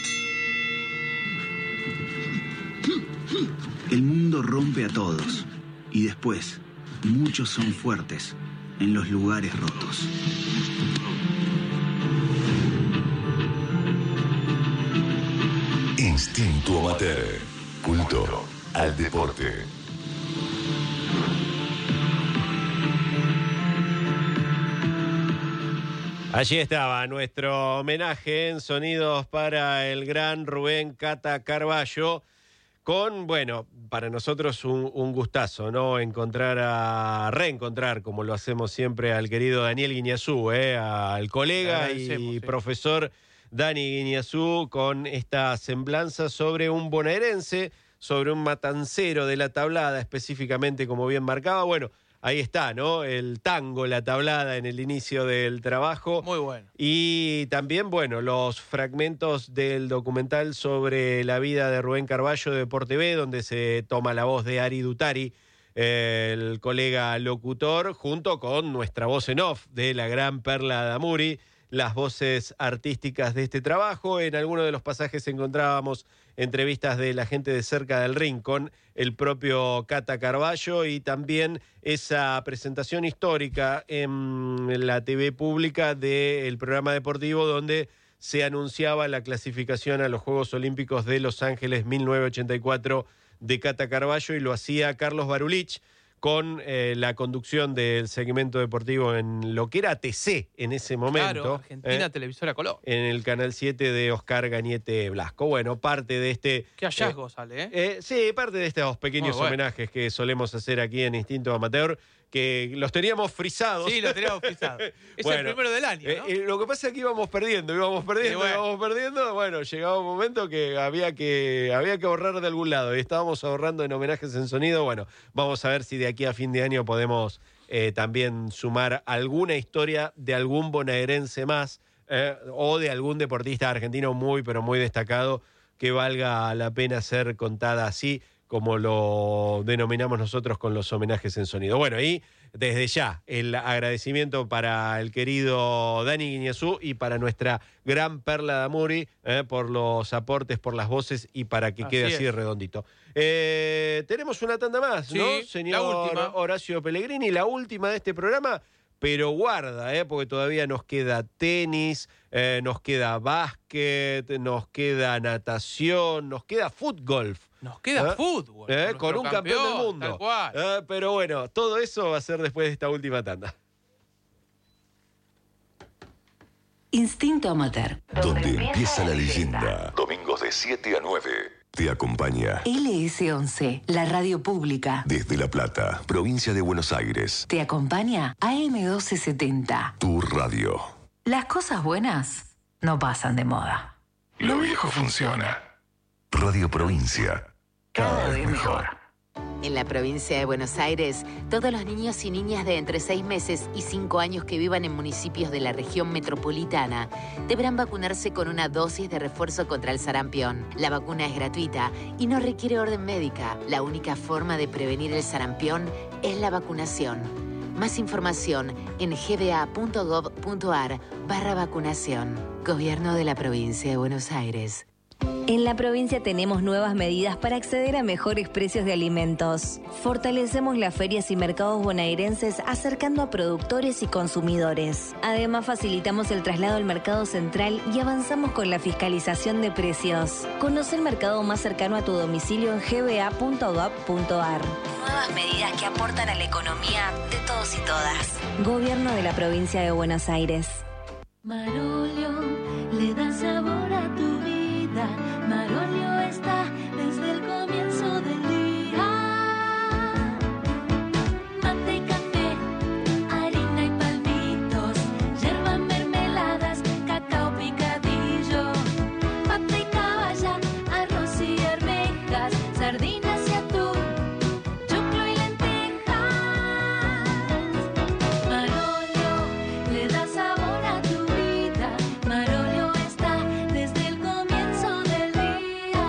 El mundo rompe a todos y después muchos son fuertes en los lugares rotos. Instinto Amateur. Culto al deporte. Allí estaba nuestro homenaje en sonidos para el gran Rubén Cata Carballo, con, bueno, para nosotros un, un gustazo, ¿no? Encontrar a, reencontrar, como lo hacemos siempre, al querido Daniel Guiñazú, ¿eh? Al colega y sí. profesor Dani Guiñazú, con esta semblanza sobre un bonaerense, sobre un matancero de la Tablada, específicamente, como bien marcaba. Bueno, ahí está, ¿no? El tango, la tablada en el inicio del trabajo. Muy bueno. Y también, bueno, los fragmentos del documental sobre la vida de Rubén Carballo de Deporte B, donde se toma la voz de Ari Dutari, el colega locutor, junto con nuestra voz en off de la gran Perla Damuri, las voces artísticas de este trabajo. En algunos de los pasajes encontrábamos entrevistas de la gente de Cerca del Ring con el propio Cata Carballo y también esa presentación histórica en la T V pública del programa deportivo donde se anunciaba la clasificación a los Juegos Olímpicos de Los Ángeles mil novecientos ochenta y cuatro de Cata Carballo, y lo hacía Carlos Barulich con eh, la conducción del segmento deportivo en lo que era T C en ese momento. Claro, Argentina eh, Televisora Color. En el Canal siete de Oscar Gañete Blasco. Bueno, parte de este... Qué hallazgo eh, sale, ¿eh? eh sí, parte de estos pequeños Muy bueno. homenajes que solemos hacer aquí en Instinto Amateur, que los teníamos frisados. Sí, los teníamos frisados. Es bueno, el primero del año, ¿no? Eh, eh, lo que pasa es que íbamos perdiendo, íbamos perdiendo, Sí, bueno. íbamos perdiendo. Bueno, llegaba un momento que había que había que ahorrar de algún lado y estábamos ahorrando en homenajes en sonido. Bueno, vamos a ver si de aquí a fin de año podemos eh, también sumar alguna historia de algún bonaerense más eh, o de algún deportista argentino muy, pero muy destacado que valga la pena ser contada así, como lo denominamos nosotros con los homenajes en sonido. Bueno, y desde ya el agradecimiento para el querido Dani Guiñazú y para nuestra gran Perla Damuri eh, por los aportes, por las voces y para que Así quede es. así de redondito. Eh, tenemos una tanda más, Sí, ¿no, la señor última. Horacio Pellegrini? La última de este programa, pero guarda, eh, porque todavía nos queda tenis, eh, nos queda básquet, nos queda natación, nos queda fútbol. Nos queda ¿Eh? fútbol. Eh, nuestro con un campeón, del tal mundo. cual. Eh, pero bueno, todo eso va a ser después de esta última tanda. Instinto Amateur. Donde empieza la leyenda. Domingos de siete a nueve. Te acompaña L S once, la radio pública. desde La Plata, provincia de Buenos Aires. Te acompaña A M doce setenta. Tu radio. Las cosas buenas no pasan de moda. Lo viejo funciona. Radio Provincia. Cada vez mejor. En la provincia de Buenos Aires, todos los niños y niñas de entre seis meses y cinco años que vivan en municipios de la región metropolitana deberán vacunarse con una dosis de refuerzo contra el sarampión. La vacuna es gratuita y no requiere orden médica. La única forma de prevenir el sarampión es la vacunación. Más información en gba.gov.ar barra vacunación. Gobierno de la provincia de Buenos Aires. En la provincia tenemos nuevas medidas para acceder a mejores precios de alimentos. Fortalecemos las ferias y mercados bonaerenses acercando a productores y consumidores. Además, facilitamos el traslado al mercado central y avanzamos con la fiscalización de precios. Conoce el mercado más cercano a tu domicilio en gba.gov.ar. Nuevas medidas que aportan a la economía de todos y todas. Gobierno de la provincia de Buenos Aires. Marolio le da sabor a tu vida. Marolio está desde el comienzo del día. Mate y café, harina y palmitos, yerba, mermeladas, cacao picadillo. Pata y caballa, arroz y arvejas, sardinas y atún, choclo y lentejas. Marolio le da sabor a tu vida. Marolio está desde el comienzo del día.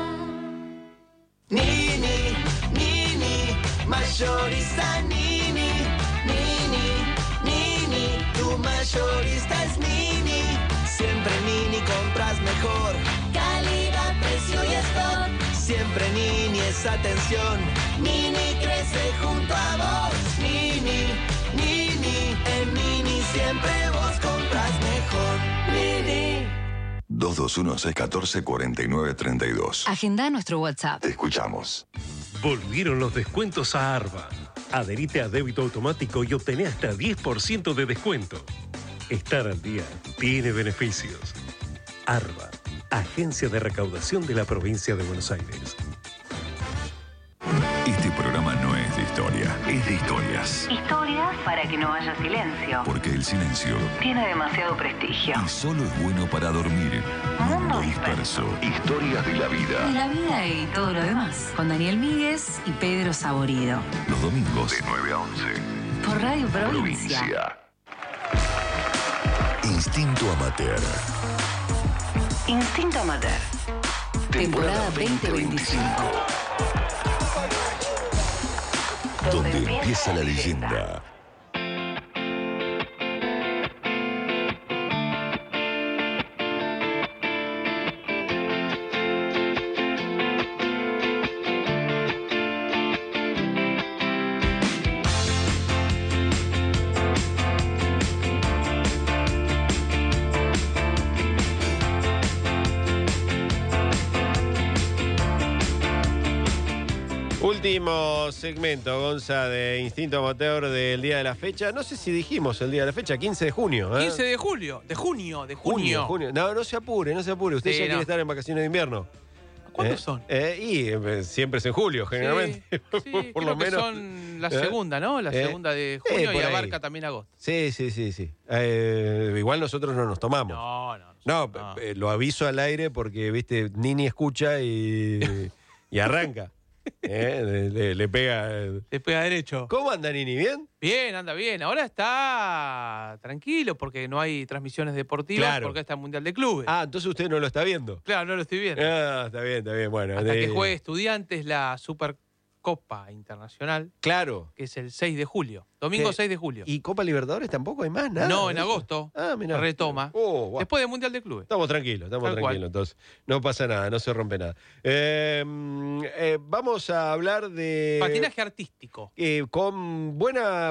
Nini, Nini, mayorista Nini, Nini, Nini, tu mayorista es Nini. Siempre Nini compras mejor, calidad, precio y stock. Siempre Nini es atención, Nini crece junto a vos. Nini, Nini, en Nini siempre vos compras mejor. Nini. dos dos uno seis uno cuatro cuatro nueve tres dos. Agenda nuestro WhatsApp. Te escuchamos. Volvieron los descuentos a Arba. Adherite a débito automático y obtené hasta diez por ciento de descuento. Estar al día tiene beneficios. Arba, Agencia de Recaudación de la Provincia de Buenos Aires. Este programa no es de historia, es de historias. Historias para que no haya silencio. Porque el silencio Tiene demasiado prestigio. y solo es bueno para dormir. Mundo disperso. Historias de la Y vida. la vida y todo lo demás. Con Daniel Míguez y Pedro Saborido. Los domingos de nueve a once. Por Radio Provincia. Provincia. Instinto Amateur. Instinto Amateur. Temporada veinte veinticinco. Donde empieza la leyenda. Último segmento, Gonza, de Instinto Amateur del día de la fecha. No sé si dijimos el día de la fecha, quince de junio. ¿eh? quince de julio, de junio, de junio. Junio, junio. No, no se apure, no se apure. Usted Sí, ya no. quiere estar en vacaciones de invierno. ¿Cuándo ¿Eh? son? Eh, y eh, siempre es en julio, generalmente. Sí, por creo lo que menos. son la ¿Eh? segunda, ¿no? La ¿Eh? segunda de Eh, junio y por ahí. abarca también agosto. Sí, sí, sí, sí. Eh, igual nosotros no nos tomamos. No, no. No, no. eh, lo aviso al aire porque, viste, Nini escucha y, y arranca. ¿Eh? Le, le- le pega. eh. Le pega derecho. ¿Cómo anda Nini? ¿Bien? Bien, anda bien. Ahora está tranquilo porque no hay transmisiones deportivas, Claro. porque está el Mundial de Clubes. Ah, entonces usted no lo está viendo. Claro, no lo estoy viendo. Ah, está bien, está bien. Bueno, Hasta de- que juegue Estudiantes la Supercopa Internacional, Claro. que es el seis de julio. Domingo ¿Qué? seis de julio. ¿Y Copa Libertadores tampoco hay más? Nada. no, en de eso? agosto. Ah, mirá. Retoma. Oh, guau. Después del Mundial de Clubes. Estamos tranquilos, estamos Tal cual. tranquilos. Entonces, no pasa nada, no se rompe nada. Eh, eh, vamos a hablar de. Patinaje artístico. Eh, con buena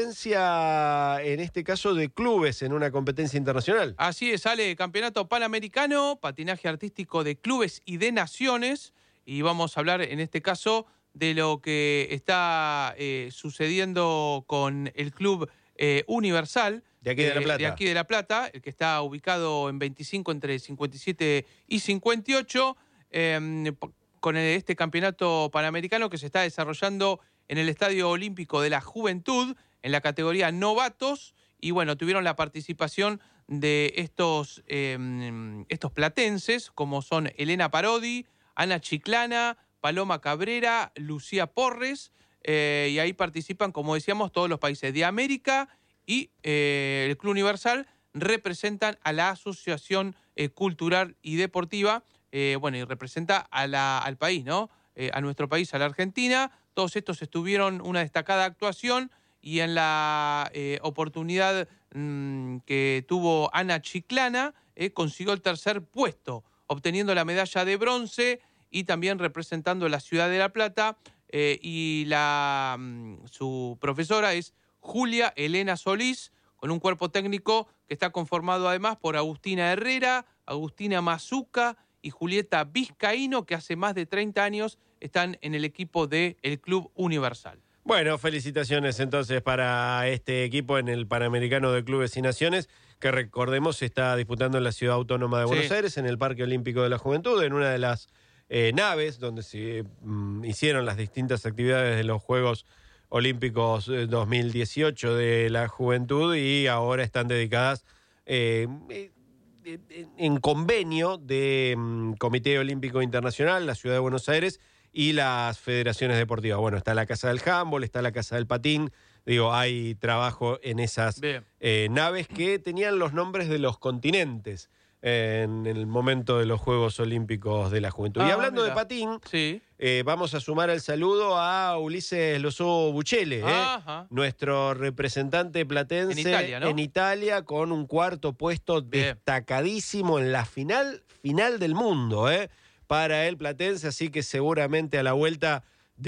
presencia, en este caso, de clubes en una competencia internacional. Así es, sale Campeonato Panamericano, patinaje artístico de clubes y de naciones. Y vamos a hablar en este caso de lo que está eh, sucediendo con el Club eh, Universal. De aquí de La eh, Plata. De aquí de La Plata, el que está ubicado en veinticinco entre cincuenta y siete y cincuenta y ocho, eh, con el- este campeonato panamericano que se está desarrollando en el Estadio Olímpico de la Juventud, en la categoría novatos. Y bueno, tuvieron la participación de estos, eh, estos platenses, como son Elena Parodi, Ana Chiclana, Paloma Cabrera, Lucía Porres, eh, y ahí participan, como decíamos, todos los países de América, y eh, el Club Universal representan a la Asociación eh, Cultural y Deportiva, eh, bueno, y representa a la, al país, ¿no? Eh, a nuestro país, a la Argentina. Todos estos estuvieron una destacada actuación, y en la eh, oportunidad mm, que tuvo Ana Chiclana, eh, consiguió el tercer puesto, obteniendo la medalla de bronce y también representando la ciudad de La Plata. Eh, y la, mm, su profesora es Julia Elena Solís, con un cuerpo técnico que está conformado además por Agustina Herrera, Agustina Mazuca y Julieta Vizcaíno, que hace más de treinta años están en el equipo del Club Universal. Bueno, felicitaciones entonces para este equipo en el Panamericano de Clubes y Naciones, que recordemos se está disputando en la Ciudad Autónoma de Buenos Sí. Aires, en el Parque Olímpico de la Juventud, en una de las eh, naves donde se mm, hicieron las distintas actividades de los Juegos Olímpicos eh, dos mil dieciocho de la Juventud, y ahora están dedicadas eh, eh, eh, en convenio de mm, Comité Olímpico Internacional, la Ciudad de Buenos Aires, y las federaciones deportivas. Bueno, está la Casa del Handball, está la Casa del Patín. Digo, hay trabajo en esas eh, naves que tenían los nombres de los continentes eh, en el momento de los Juegos Olímpicos de la Juventud. y Ah, hablando mira. de patín, Sí. eh, vamos a sumar el saludo a Ulises Lozó Buchele, eh, Ajá. nuestro representante platense En Italia, ¿no? en Italia, con un cuarto puesto destacadísimo en la final, final del mundo, ¿eh? para el platense, así que seguramente a la vuelta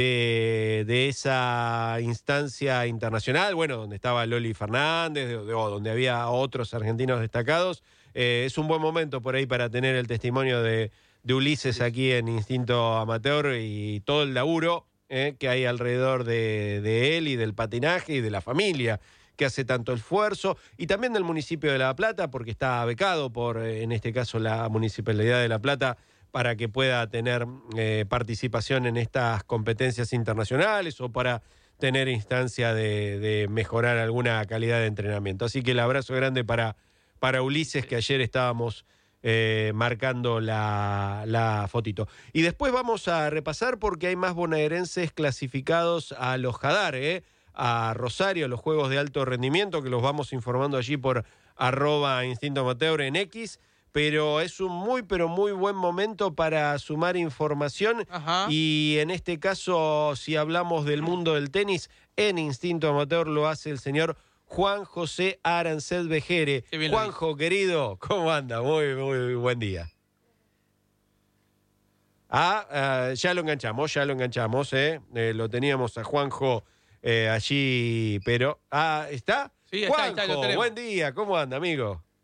de, de esa instancia internacional, bueno, donde estaba Loli Fernández, de- de- o donde había otros argentinos destacados, eh, es un buen momento por ahí para tener el testimonio de, de Ulises aquí en Instinto Amateur y todo el laburo eh, que hay alrededor de, de él y del patinaje y de la familia que hace tanto esfuerzo, y también del municipio de La Plata, porque está becado por, eh, en este caso, la Municipalidad de La Plata, para que pueda tener eh, participación en estas competencias internacionales o para tener instancia de, de mejorar alguna calidad de entrenamiento. Así que el abrazo grande para, para Ulises, que ayer estábamos eh, marcando la, la fotito. Y después vamos a repasar porque hay más bonaerenses clasificados a los Jadar, ¿eh? a Rosario, a los Juegos de Alto Rendimiento, que los vamos informando allí por arroba Instinto Amateur en X. Pero es un muy, pero muy buen momento para sumar información. Ajá. Y en este caso, si hablamos del mundo del tenis, en Instinto Amateur lo hace el señor Juan José Arancet Vejere. Qué bien lo Juanjo, querido, ¿cómo anda? Muy, muy buen día. Ah, ah, ya lo enganchamos, ya lo enganchamos, ¿eh? Eh, lo teníamos a Juanjo eh, allí, pero... Ah, ¿está? Sí, está, Juanjo, está, lo tenemos. buen día, ¿cómo anda, amigo?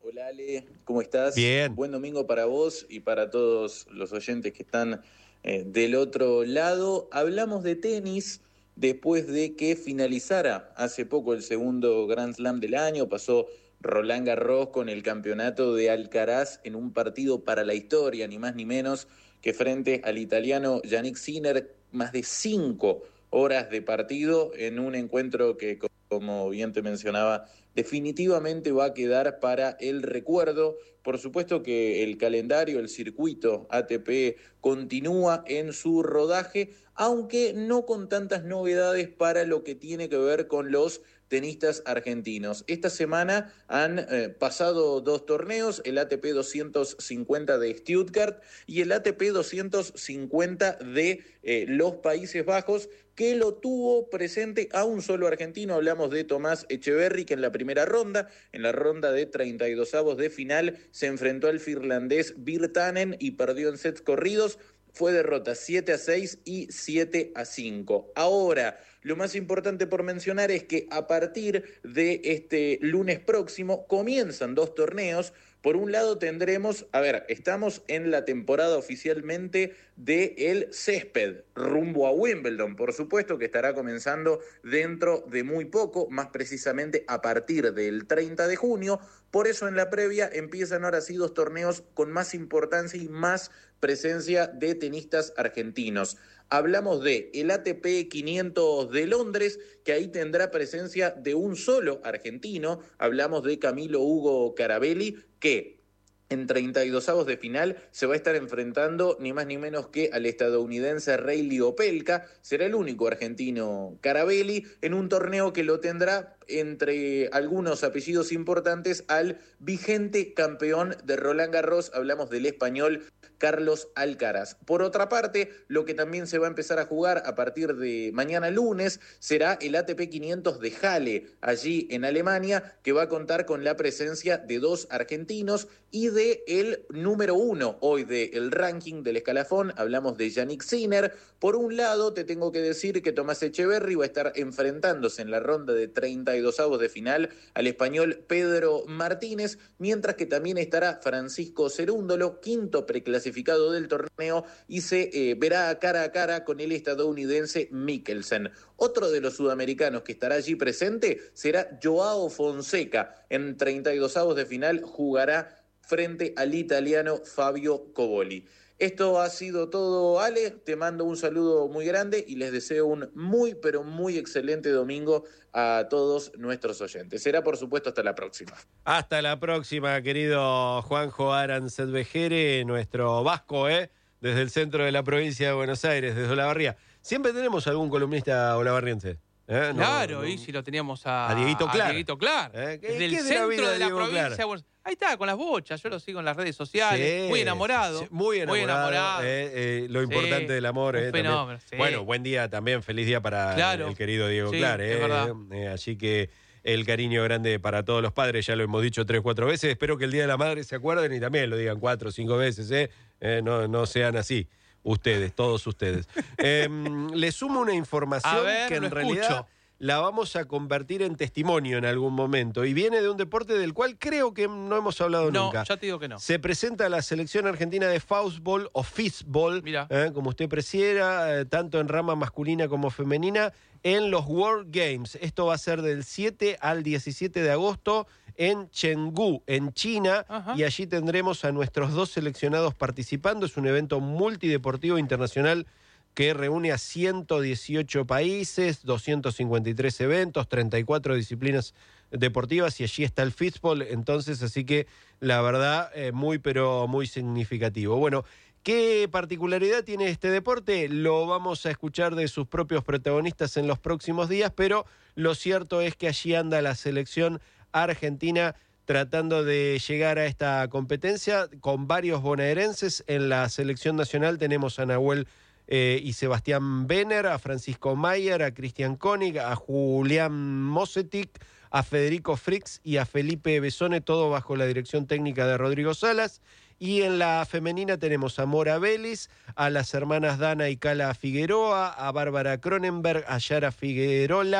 Hola Ale, ¿cómo estás? Bien. Buen domingo para vos y para todos los oyentes que están eh, del otro lado. Hablamos de tenis después de que finalizara hace poco el segundo Grand Slam del año. Pasó Roland Garros con el campeonato de Alcaraz en un partido para la historia, ni más ni menos que frente al italiano Yannick Sinner. Más de cinco horas de partido en un encuentro que, como bien te mencionaba, definitivamente va a quedar para el recuerdo. Por supuesto que el calendario, el circuito A T P continúa en su rodaje, aunque no con tantas novedades para lo que tiene que ver con los tenistas argentinos. Esta semana han eh, pasado dos torneos, el A T P doscientos cincuenta de Stuttgart y el A T P doscientos cincuenta de eh, los Países Bajos, que lo tuvo presente a un solo argentino. Hablamos de Tomás Echeverry, que en la primera ronda, en la ronda de treinta y dos avos de final, se enfrentó al finlandés Virtanen y perdió en sets corridos. Fue derrota siete a seis y siete a cinco. Ahora, lo más importante por mencionar es que a partir de este lunes próximo comienzan dos torneos. Por un lado tendremos, a ver, estamos en la temporada oficialmente del césped, rumbo a Wimbledon, por supuesto, que estará comenzando dentro de muy poco, más precisamente a partir del treinta de junio. Por eso en la previa empiezan ahora sí dos torneos con más importancia y más presencia de tenistas argentinos. Hablamos de el A T P quinientos de Londres, que ahí tendrá presencia de un solo argentino. Hablamos de Camilo Hugo Carabelli, que en treinta y dos avos de final se va a estar enfrentando ni más ni menos que al estadounidense Reilly Opelka. Será el único argentino Carabelli en un torneo que lo tendrá entre algunos apellidos importantes al vigente campeón de Roland Garros. Hablamos del español Carlos Alcaraz. Por otra parte, lo que también se va a empezar a jugar a partir de mañana lunes será el A T P quinientos de Halle, allí en Alemania, que va a contar con la presencia de dos argentinos y de el número uno hoy del ranking del escalafón. Hablamos de Yannick Sinner. Por un lado, te tengo que decir que Tomás Echeverry va a estar enfrentándose en la ronda de treinta y dos avos de final al español Pedro Martínez, mientras que también estará Francisco Cerúndolo, quinto preclasificado del torneo, y se eh, verá cara a cara con el estadounidense Mikkelsen. Otro de los sudamericanos que estará allí presente será Joao Fonseca. En treinta y dos avos de final jugará frente al italiano Fabio Coboli. Esto ha sido todo, Ale. Te mando un saludo muy grande y les deseo un muy, pero muy excelente domingo a todos nuestros oyentes. Será, por supuesto, hasta la próxima. Hasta la próxima, querido Juanjo Aranzet Vejere, nuestro vasco, ¿eh? Desde el centro de la provincia de Buenos Aires, desde Olavarría. Siempre tenemos algún columnista olavarriense. ¿eh? No, Claro, no, y si lo teníamos a, a Dieguito Clar. A Dieguito Clar. ¿Eh? ¿Qué- Desde el qué es de la centro vida de de la Diego provincia Clar? de Buenos Aires. Ahí está, con las bochas. Yo lo sigo en las redes sociales. Sí, muy enamorado. sí, muy enamorado. enamorado. eh, eh, lo Sí, importante del amor. un eh, también. fenómeno, sí. Bueno, buen día también. Feliz día para Claro. el querido Diego Sí, Clar. es eh, verdad. eh, así que el cariño grande para todos los padres. Ya lo hemos dicho tres, cuatro veces. Espero que el Día de la Madre se acuerden y también lo digan cuatro, cinco veces. Eh, Eh, no, no sean así. Ustedes, todos ustedes. Eh, le sumo una información A ver, que en lo realidad escucho. la vamos a convertir en testimonio en algún momento. Y viene de un deporte del cual creo que no hemos hablado No, nunca. ya te digo que no. Se presenta la selección argentina de Faustball o Fistball, eh, como usted prefiera, eh, tanto en rama masculina como femenina, en los World Games. Esto va a ser del siete al diecisiete de agosto en Chengdu, en China, Ajá. y allí tendremos a nuestros dos seleccionados participando. Es un evento multideportivo internacional que reúne a ciento dieciocho países, doscientos cincuenta y tres eventos, treinta y cuatro disciplinas deportivas, y allí está el fútbol. Entonces, así que la verdad, eh, muy pero muy significativo. Bueno, ¿qué particularidad tiene este deporte? Lo vamos a escuchar de sus propios protagonistas en los próximos días, pero lo cierto es que allí anda la selección argentina tratando de llegar a esta competencia con varios bonaerenses. En la selección nacional tenemos a Nahuel eh, y Sebastián Benner, a Francisco Mayer, a Cristian Koenig, a Julián Mosetic, a Federico Frix y a Felipe Besone, todo bajo la dirección técnica de Rodrigo Salas. Y en la femenina tenemos a Mora Vélez, a las hermanas Dana y Cala Figueroa, a Bárbara Cronenberg, a Yara Figuerola,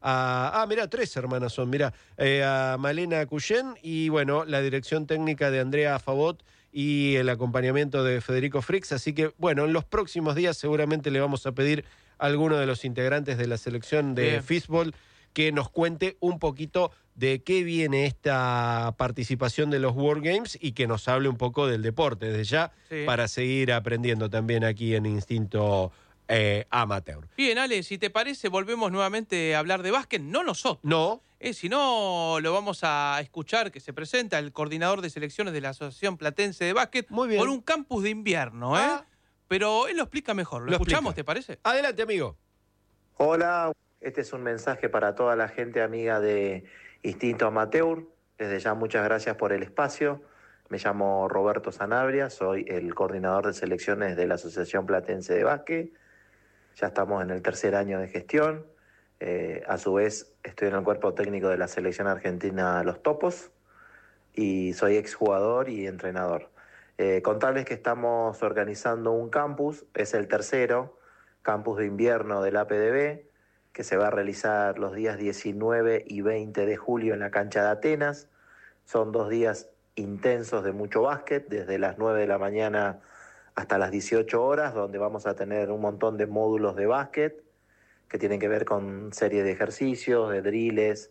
a... Ah, mirá, tres hermanas son, mirá. Eh, a Malena Cuyén y, bueno, la dirección técnica de Andrea Favot y el acompañamiento de Federico Frix. Así que, bueno, en los próximos días seguramente le vamos a pedir a alguno de los integrantes de la selección de Bien. fútbol que nos cuente un poquito de qué viene esta participación de los World Games y que nos hable un poco del deporte desde ya, Sí. para seguir aprendiendo también aquí en Instinto eh, Amateur. Bien, Ale, si te parece, volvemos nuevamente a hablar de básquet, no nosotros. No. Eh, si no, lo vamos a escuchar que se presenta el coordinador de selecciones de la Asociación Platense de Básquet por un campus de invierno, ¿eh? Ah. Pero él lo explica mejor. ¿Lo, Lo escuchamos, explica. te parece? Adelante, amigo. Hola, este es un mensaje para toda la gente amiga de Instinto Amateur. Desde ya muchas gracias por el espacio. Me llamo Roberto Sanabria, soy el coordinador de selecciones de la Asociación Platense de Básquet. Ya estamos en el tercer año de gestión. Eh, a su vez estoy en el cuerpo técnico de la selección argentina Los Topos y soy exjugador y entrenador. Eh, contarles que estamos organizando un campus, es el tercero, campus de invierno del A P D B, que se va a realizar los días diecinueve y veinte de julio en la cancha de Atenas. Son dos días intensos de mucho básquet, desde las nueve de la mañana hasta las dieciocho horas, donde vamos a tener un montón de módulos de básquet que tienen que ver con series de ejercicios, de drills,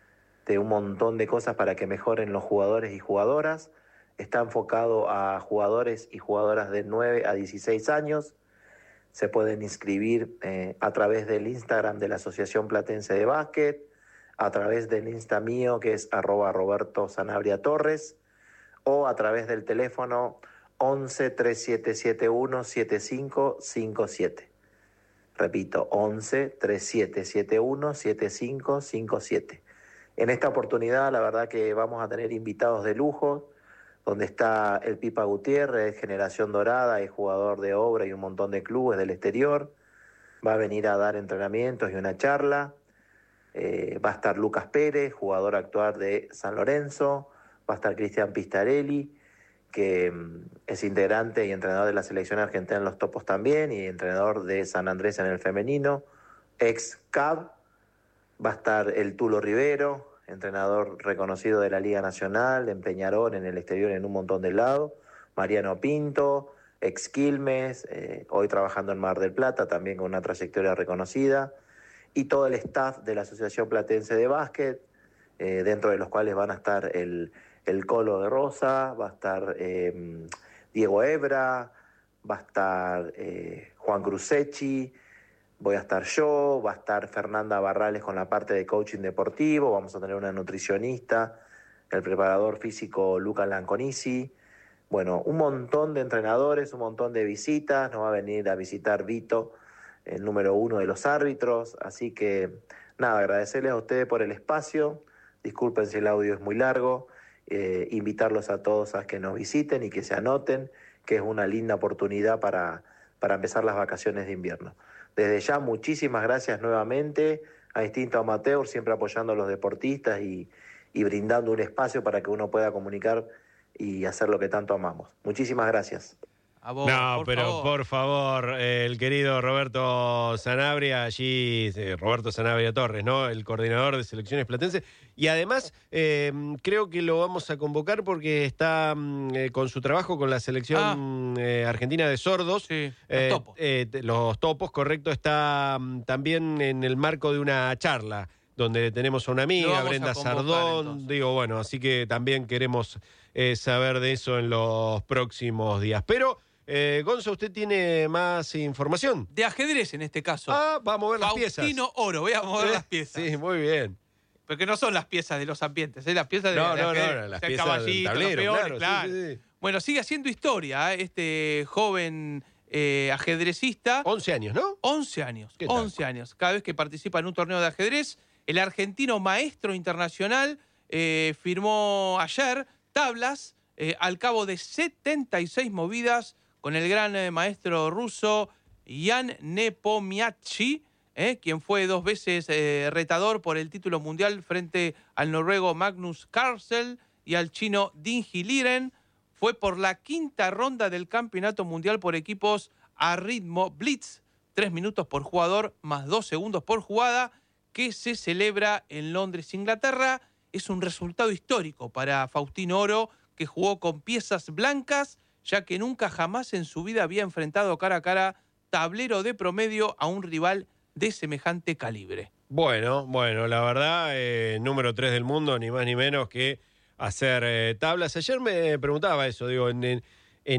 de un montón de cosas para que mejoren los jugadores y jugadoras. Está enfocado a jugadores y jugadoras de nueve a dieciséis años. Se pueden inscribir eh, a través del Instagram de la Asociación Platense de Básquet, a través del Insta mío, que es arroba Roberto Sanabria Torres, o a través del teléfono once, treinta y siete setenta y uno, setenta y cinco cincuenta y siete. Repito, once, treinta y siete setenta y uno, setenta y cinco cincuenta y siete. En esta oportunidad, la verdad que vamos a tener invitados de lujo, donde está el Pipa Gutiérrez, Generación Dorada, es jugador de obra y un montón de clubes del exterior. Va a venir a dar entrenamientos y una charla. Eh, va a estar Lucas Pérez, jugador actual de San Lorenzo. Va a estar Cristian Pistarelli, que mm, es integrante y entrenador de la selección argentina en Los Topos también, y entrenador de San Andrés en el femenino, ex C A B. Va a estar el Tulo Rivero, entrenador reconocido de la Liga Nacional, en Peñarol, en el exterior, en un montón de lados. Mariano Pinto, ex Quilmes, eh, hoy trabajando en Mar del Plata, también con una trayectoria reconocida. Y todo el staff de la Asociación Platense de Básquet, eh, dentro de los cuales van a estar el, el Colo de Rosa, va a estar eh, Diego Ebra, va a estar eh, Juan Crucechi, voy a estar yo, va a estar Fernanda Barrales con la parte de coaching deportivo, vamos a tener una nutricionista, el preparador físico Luca Lanconisi. Bueno, un montón de entrenadores, un montón de visitas, nos va a venir a visitar Vito, el número uno de los árbitros, así que nada, agradecerles a ustedes por el espacio, disculpen si el audio es muy largo, eh, invitarlos a todos a que nos visiten y que se anoten, que es una linda oportunidad para, para empezar las vacaciones de invierno. Desde ya, muchísimas gracias nuevamente a Instinto Amateur, siempre apoyando a los deportistas y, y brindando un espacio para que uno pueda comunicar y hacer lo que tanto amamos. Muchísimas gracias. A vos, No, por pero favor. por favor, eh, el querido Roberto Sanabria, allí, eh, Roberto Sanabria Torres, ¿no? El coordinador de selecciones platenses. Y además, eh, creo que lo vamos a convocar porque está mm, eh, con su trabajo con la selección Ah. eh, argentina de sordos. Sí, Eh, los topos. eh, t- los topos, correcto, está mm, también en el marco de una charla donde tenemos a una Lo amiga, vamos a Brenda convocar, Sardón. entonces. Digo, bueno, así que también queremos eh, saber de eso en los próximos días. Pero... Eh, Gonzo, ¿usted tiene más información? De ajedrez en este caso. Ah, va a mover las piezas. Faustino Oro, voy a mover Eh, las piezas. Sí, muy bien. Porque no son las piezas de los ambientes, ¿eh? Las piezas de, No, de no, ajedrez. no, no, las O sea, piezas del caballitos, tablero, los peones, claro, claro. sí, sí, sí. Bueno, sigue haciendo historia, ¿eh? Este joven eh, ajedrecista. once años, ¿no? once años, ¿Qué tal? once años. Cada vez que participa en un torneo de ajedrez, el argentino maestro internacional eh, firmó ayer tablas eh, al cabo de setenta y seis movidas con el gran eh, maestro ruso Jan Nepomniachtchi, eh, quien fue dos veces eh, retador por el título mundial frente al noruego Magnus Carlsen y al chino Ding Liren. Fue por la quinta ronda del campeonato mundial por equipos a ritmo blitz, tres minutos por jugador más dos segundos por jugada. que se celebra en Londres, Inglaterra. Es un resultado histórico para Faustino Oro, que jugó con piezas blancas, ya que nunca jamás en su vida había enfrentado cara a cara, tablero de promedio, a un rival de semejante calibre. Bueno, bueno, la verdad, eh, número tres del mundo, ni más ni menos que hacer eh, tablas. Ayer me preguntaba eso, digo, en, en,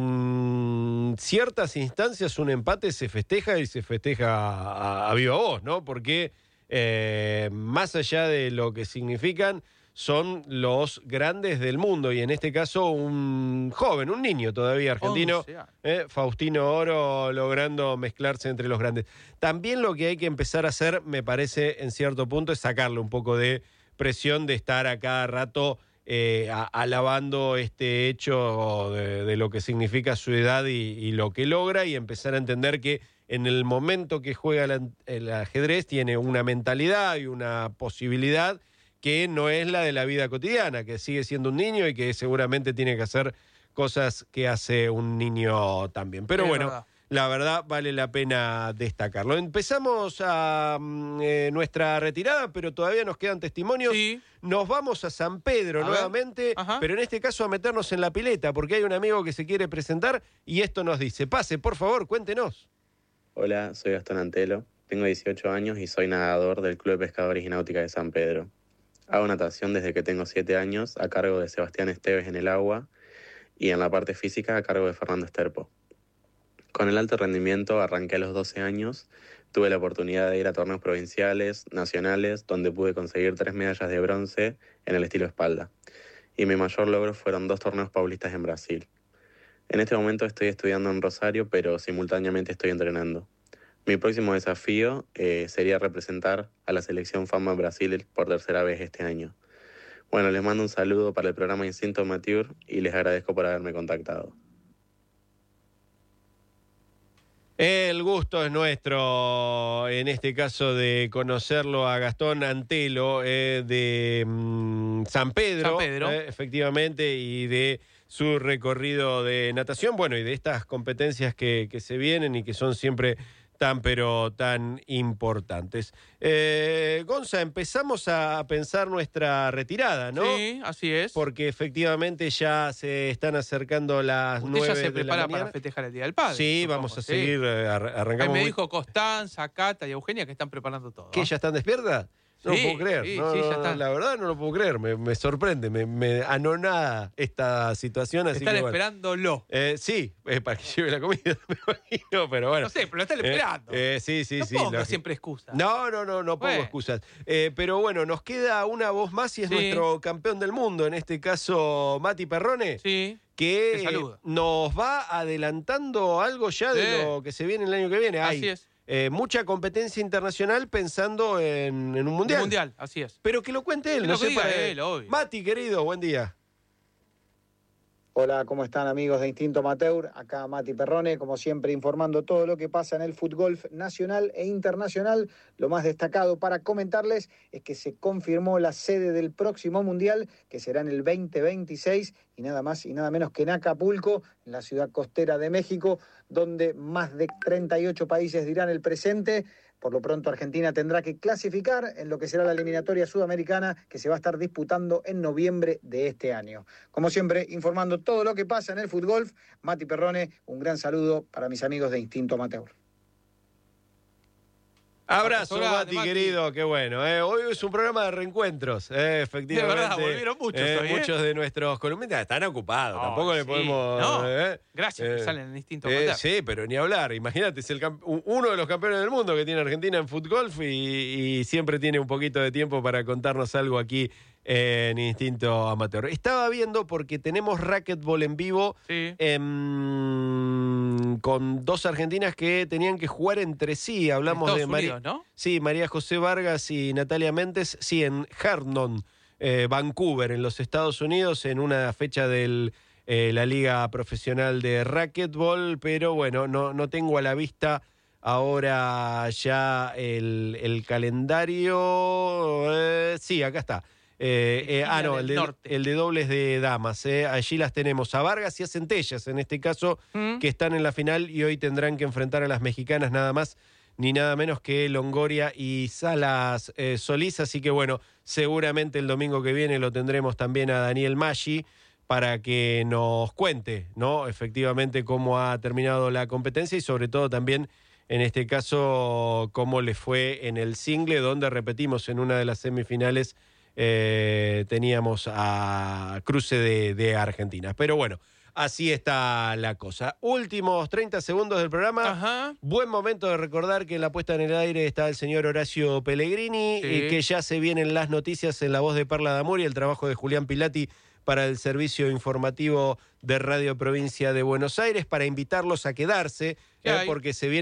en ciertas instancias un empate se festeja y se festeja a, a viva voz, ¿no? Porque eh, más allá de lo que significan, son los grandes del mundo, y en este caso un joven, un niño todavía argentino, eh, Faustino Oro, logrando mezclarse entre los grandes. También lo que hay que empezar a hacer, me parece, en cierto punto, es sacarle un poco de presión de estar a cada rato eh, a, alabando este hecho de, de lo que significa su edad y, y lo que logra, y empezar a entender que en el momento que juega el, el ajedrez tiene una mentalidad y una posibilidad que no es la de la vida cotidiana, que sigue siendo un niño y que seguramente tiene que hacer cosas que hace un niño también. Pero Es bueno, verdad. la verdad vale la pena destacarlo. Empezamos a eh, nuestra retirada, pero todavía nos quedan testimonios. Sí. Nos vamos a San Pedro A nuevamente, pero en este caso a meternos en la pileta, porque hay un amigo que se quiere presentar y esto nos dice. Pase, por favor, cuéntenos. Hola, soy Gastón Antelo, tengo dieciocho años y soy nadador del Club de Pescadores y Náutica de San Pedro. Hago natación desde que tengo siete años a cargo de Sebastián Esteves en el agua y en la parte física a cargo de Fernando Esterpo. Con el alto rendimiento arranqué a los doce años, tuve la oportunidad de ir a torneos provinciales, nacionales, donde pude conseguir tres medallas de bronce en el estilo espalda. Y mi mayor logro fueron dos torneos paulistas en Brasil. En este momento estoy estudiando en Rosario, pero simultáneamente estoy entrenando. Mi próximo desafío eh, sería representar a la selección Fama Brasil por tercera vez este año. Bueno, les mando un saludo para el programa Instinto Amateur y les agradezco por haberme contactado. El gusto es nuestro, en este caso, de conocerlo a Gastón Antelo, eh, de mm, San Pedro, San Pedro. Eh, efectivamente, y de su recorrido de natación, bueno, y de estas competencias que, que se vienen y que son siempre tan pero tan importantes. Eh, Gonza, empezamos a pensar nuestra retirada, ¿no? Sí, así es. Porque efectivamente ya se están acercando las Usted nueve ya se de la prepara mañana. para festejar el Día del Padre. Sí, supongo, vamos a sí. seguir, eh, ar- Ahí arrancamos. me muy- dijo Constanza, Cata y Eugenia que están preparando todo. ¿Qué, ya están despiertas? No Sí, lo puedo creer. sí, No, sí, no, ya están. La verdad no lo puedo creer. Me, me sorprende, me, me anonada esta situación. Así Están que, bueno. esperándolo. Eh, sí, eh, para que lleve la comida, me imagino, pero bueno. No sé, pero lo están Eh, esperando. eh, sí, sí, no sí. ponga lógico. siempre excusas. No, no, no, no pongo Bueno. excusas. Eh, pero bueno, nos queda una voz más y es Sí. nuestro campeón del mundo, en este caso Mati Perrone. Sí. Que Te saluda. nos va adelantando algo ya de Sí. lo que se viene el año que viene. Hay, Así es. eh, mucha competencia internacional pensando en, en un mundial. Un mundial, así es. Pero que lo cuente él, Que no lo que sepa. diga eh. él, obvio. Mati, querido, buen día. Hola, ¿cómo están amigos de Instinto Amateur? Acá Mati Perrone, como siempre informando todo lo que pasa en el fútbol nacional e internacional. Lo más destacado para comentarles es que se confirmó la sede del próximo Mundial, que será en el veinte veintiséis, y nada más y nada menos que en Acapulco, en la ciudad costera de México, donde más de treinta y ocho países dirán el presente. Por lo pronto Argentina tendrá que clasificar en lo que será la eliminatoria sudamericana que se va a estar disputando en noviembre de este año. Como siempre, informando todo lo que pasa en el fútbol, Mati Perrone, un gran saludo para mis amigos de Instinto Amateur. Abrazo, Abrazo grande, Mati, Mati. querido, qué bueno. eh. Hoy es un programa de reencuentros, eh, efectivamente. De verdad, volvieron muchos Eh, hoy, ¿eh? Muchos de nuestros columnistas están ocupados, No, tampoco le sí. podemos... No, eh, gracias que eh, salen en Instinto eh, Amateur. Sí, pero ni hablar. Imagínate, es el camp- u- uno de los campeones del mundo que tiene Argentina en fútbol y, y siempre tiene un poquito de tiempo para contarnos algo aquí en Instinto Amateur. Estaba viendo porque tenemos racquetball en vivo Sí. em, con dos argentinas que tenían que jugar entre sí. Hablamos Estados de María, Unidos, ¿no? sí, María José Vargas y Natalia Méndez, sí, en Herndon, eh, Vancouver, en los Estados Unidos, en una fecha de la Liga Profesional de Racquetball, pero bueno, no, no tengo a la vista ahora ya el, el calendario. Eh, sí, acá está. Eh, eh, ah, no, el de, el de dobles de damas. Eh. Allí las tenemos a Vargas y a Centellas, en este caso, Mm. que están en la final y hoy tendrán que enfrentar a las mexicanas nada más ni nada menos que Longoria y Salas eh, Solís. Así que bueno, seguramente el domingo que viene lo tendremos también a Daniel Maggi para que nos cuente, ¿no? Efectivamente cómo ha terminado la competencia y sobre todo también, en este caso, cómo le fue en el single, donde repetimos en una de las semifinales eh, teníamos a cruce de, de Argentina. Pero bueno, así está la cosa. Últimos treinta segundos del programa. Ajá. Buen momento de recordar que en la puesta en el aire está el señor Horacio Pellegrini, Sí. y que ya se vienen las noticias en la voz de Perla D'Amore y el trabajo de Julián Pilati para el servicio informativo de Radio Provincia de Buenos Aires, para invitarlos a quedarse, ¿Qué eh, hay? porque se viene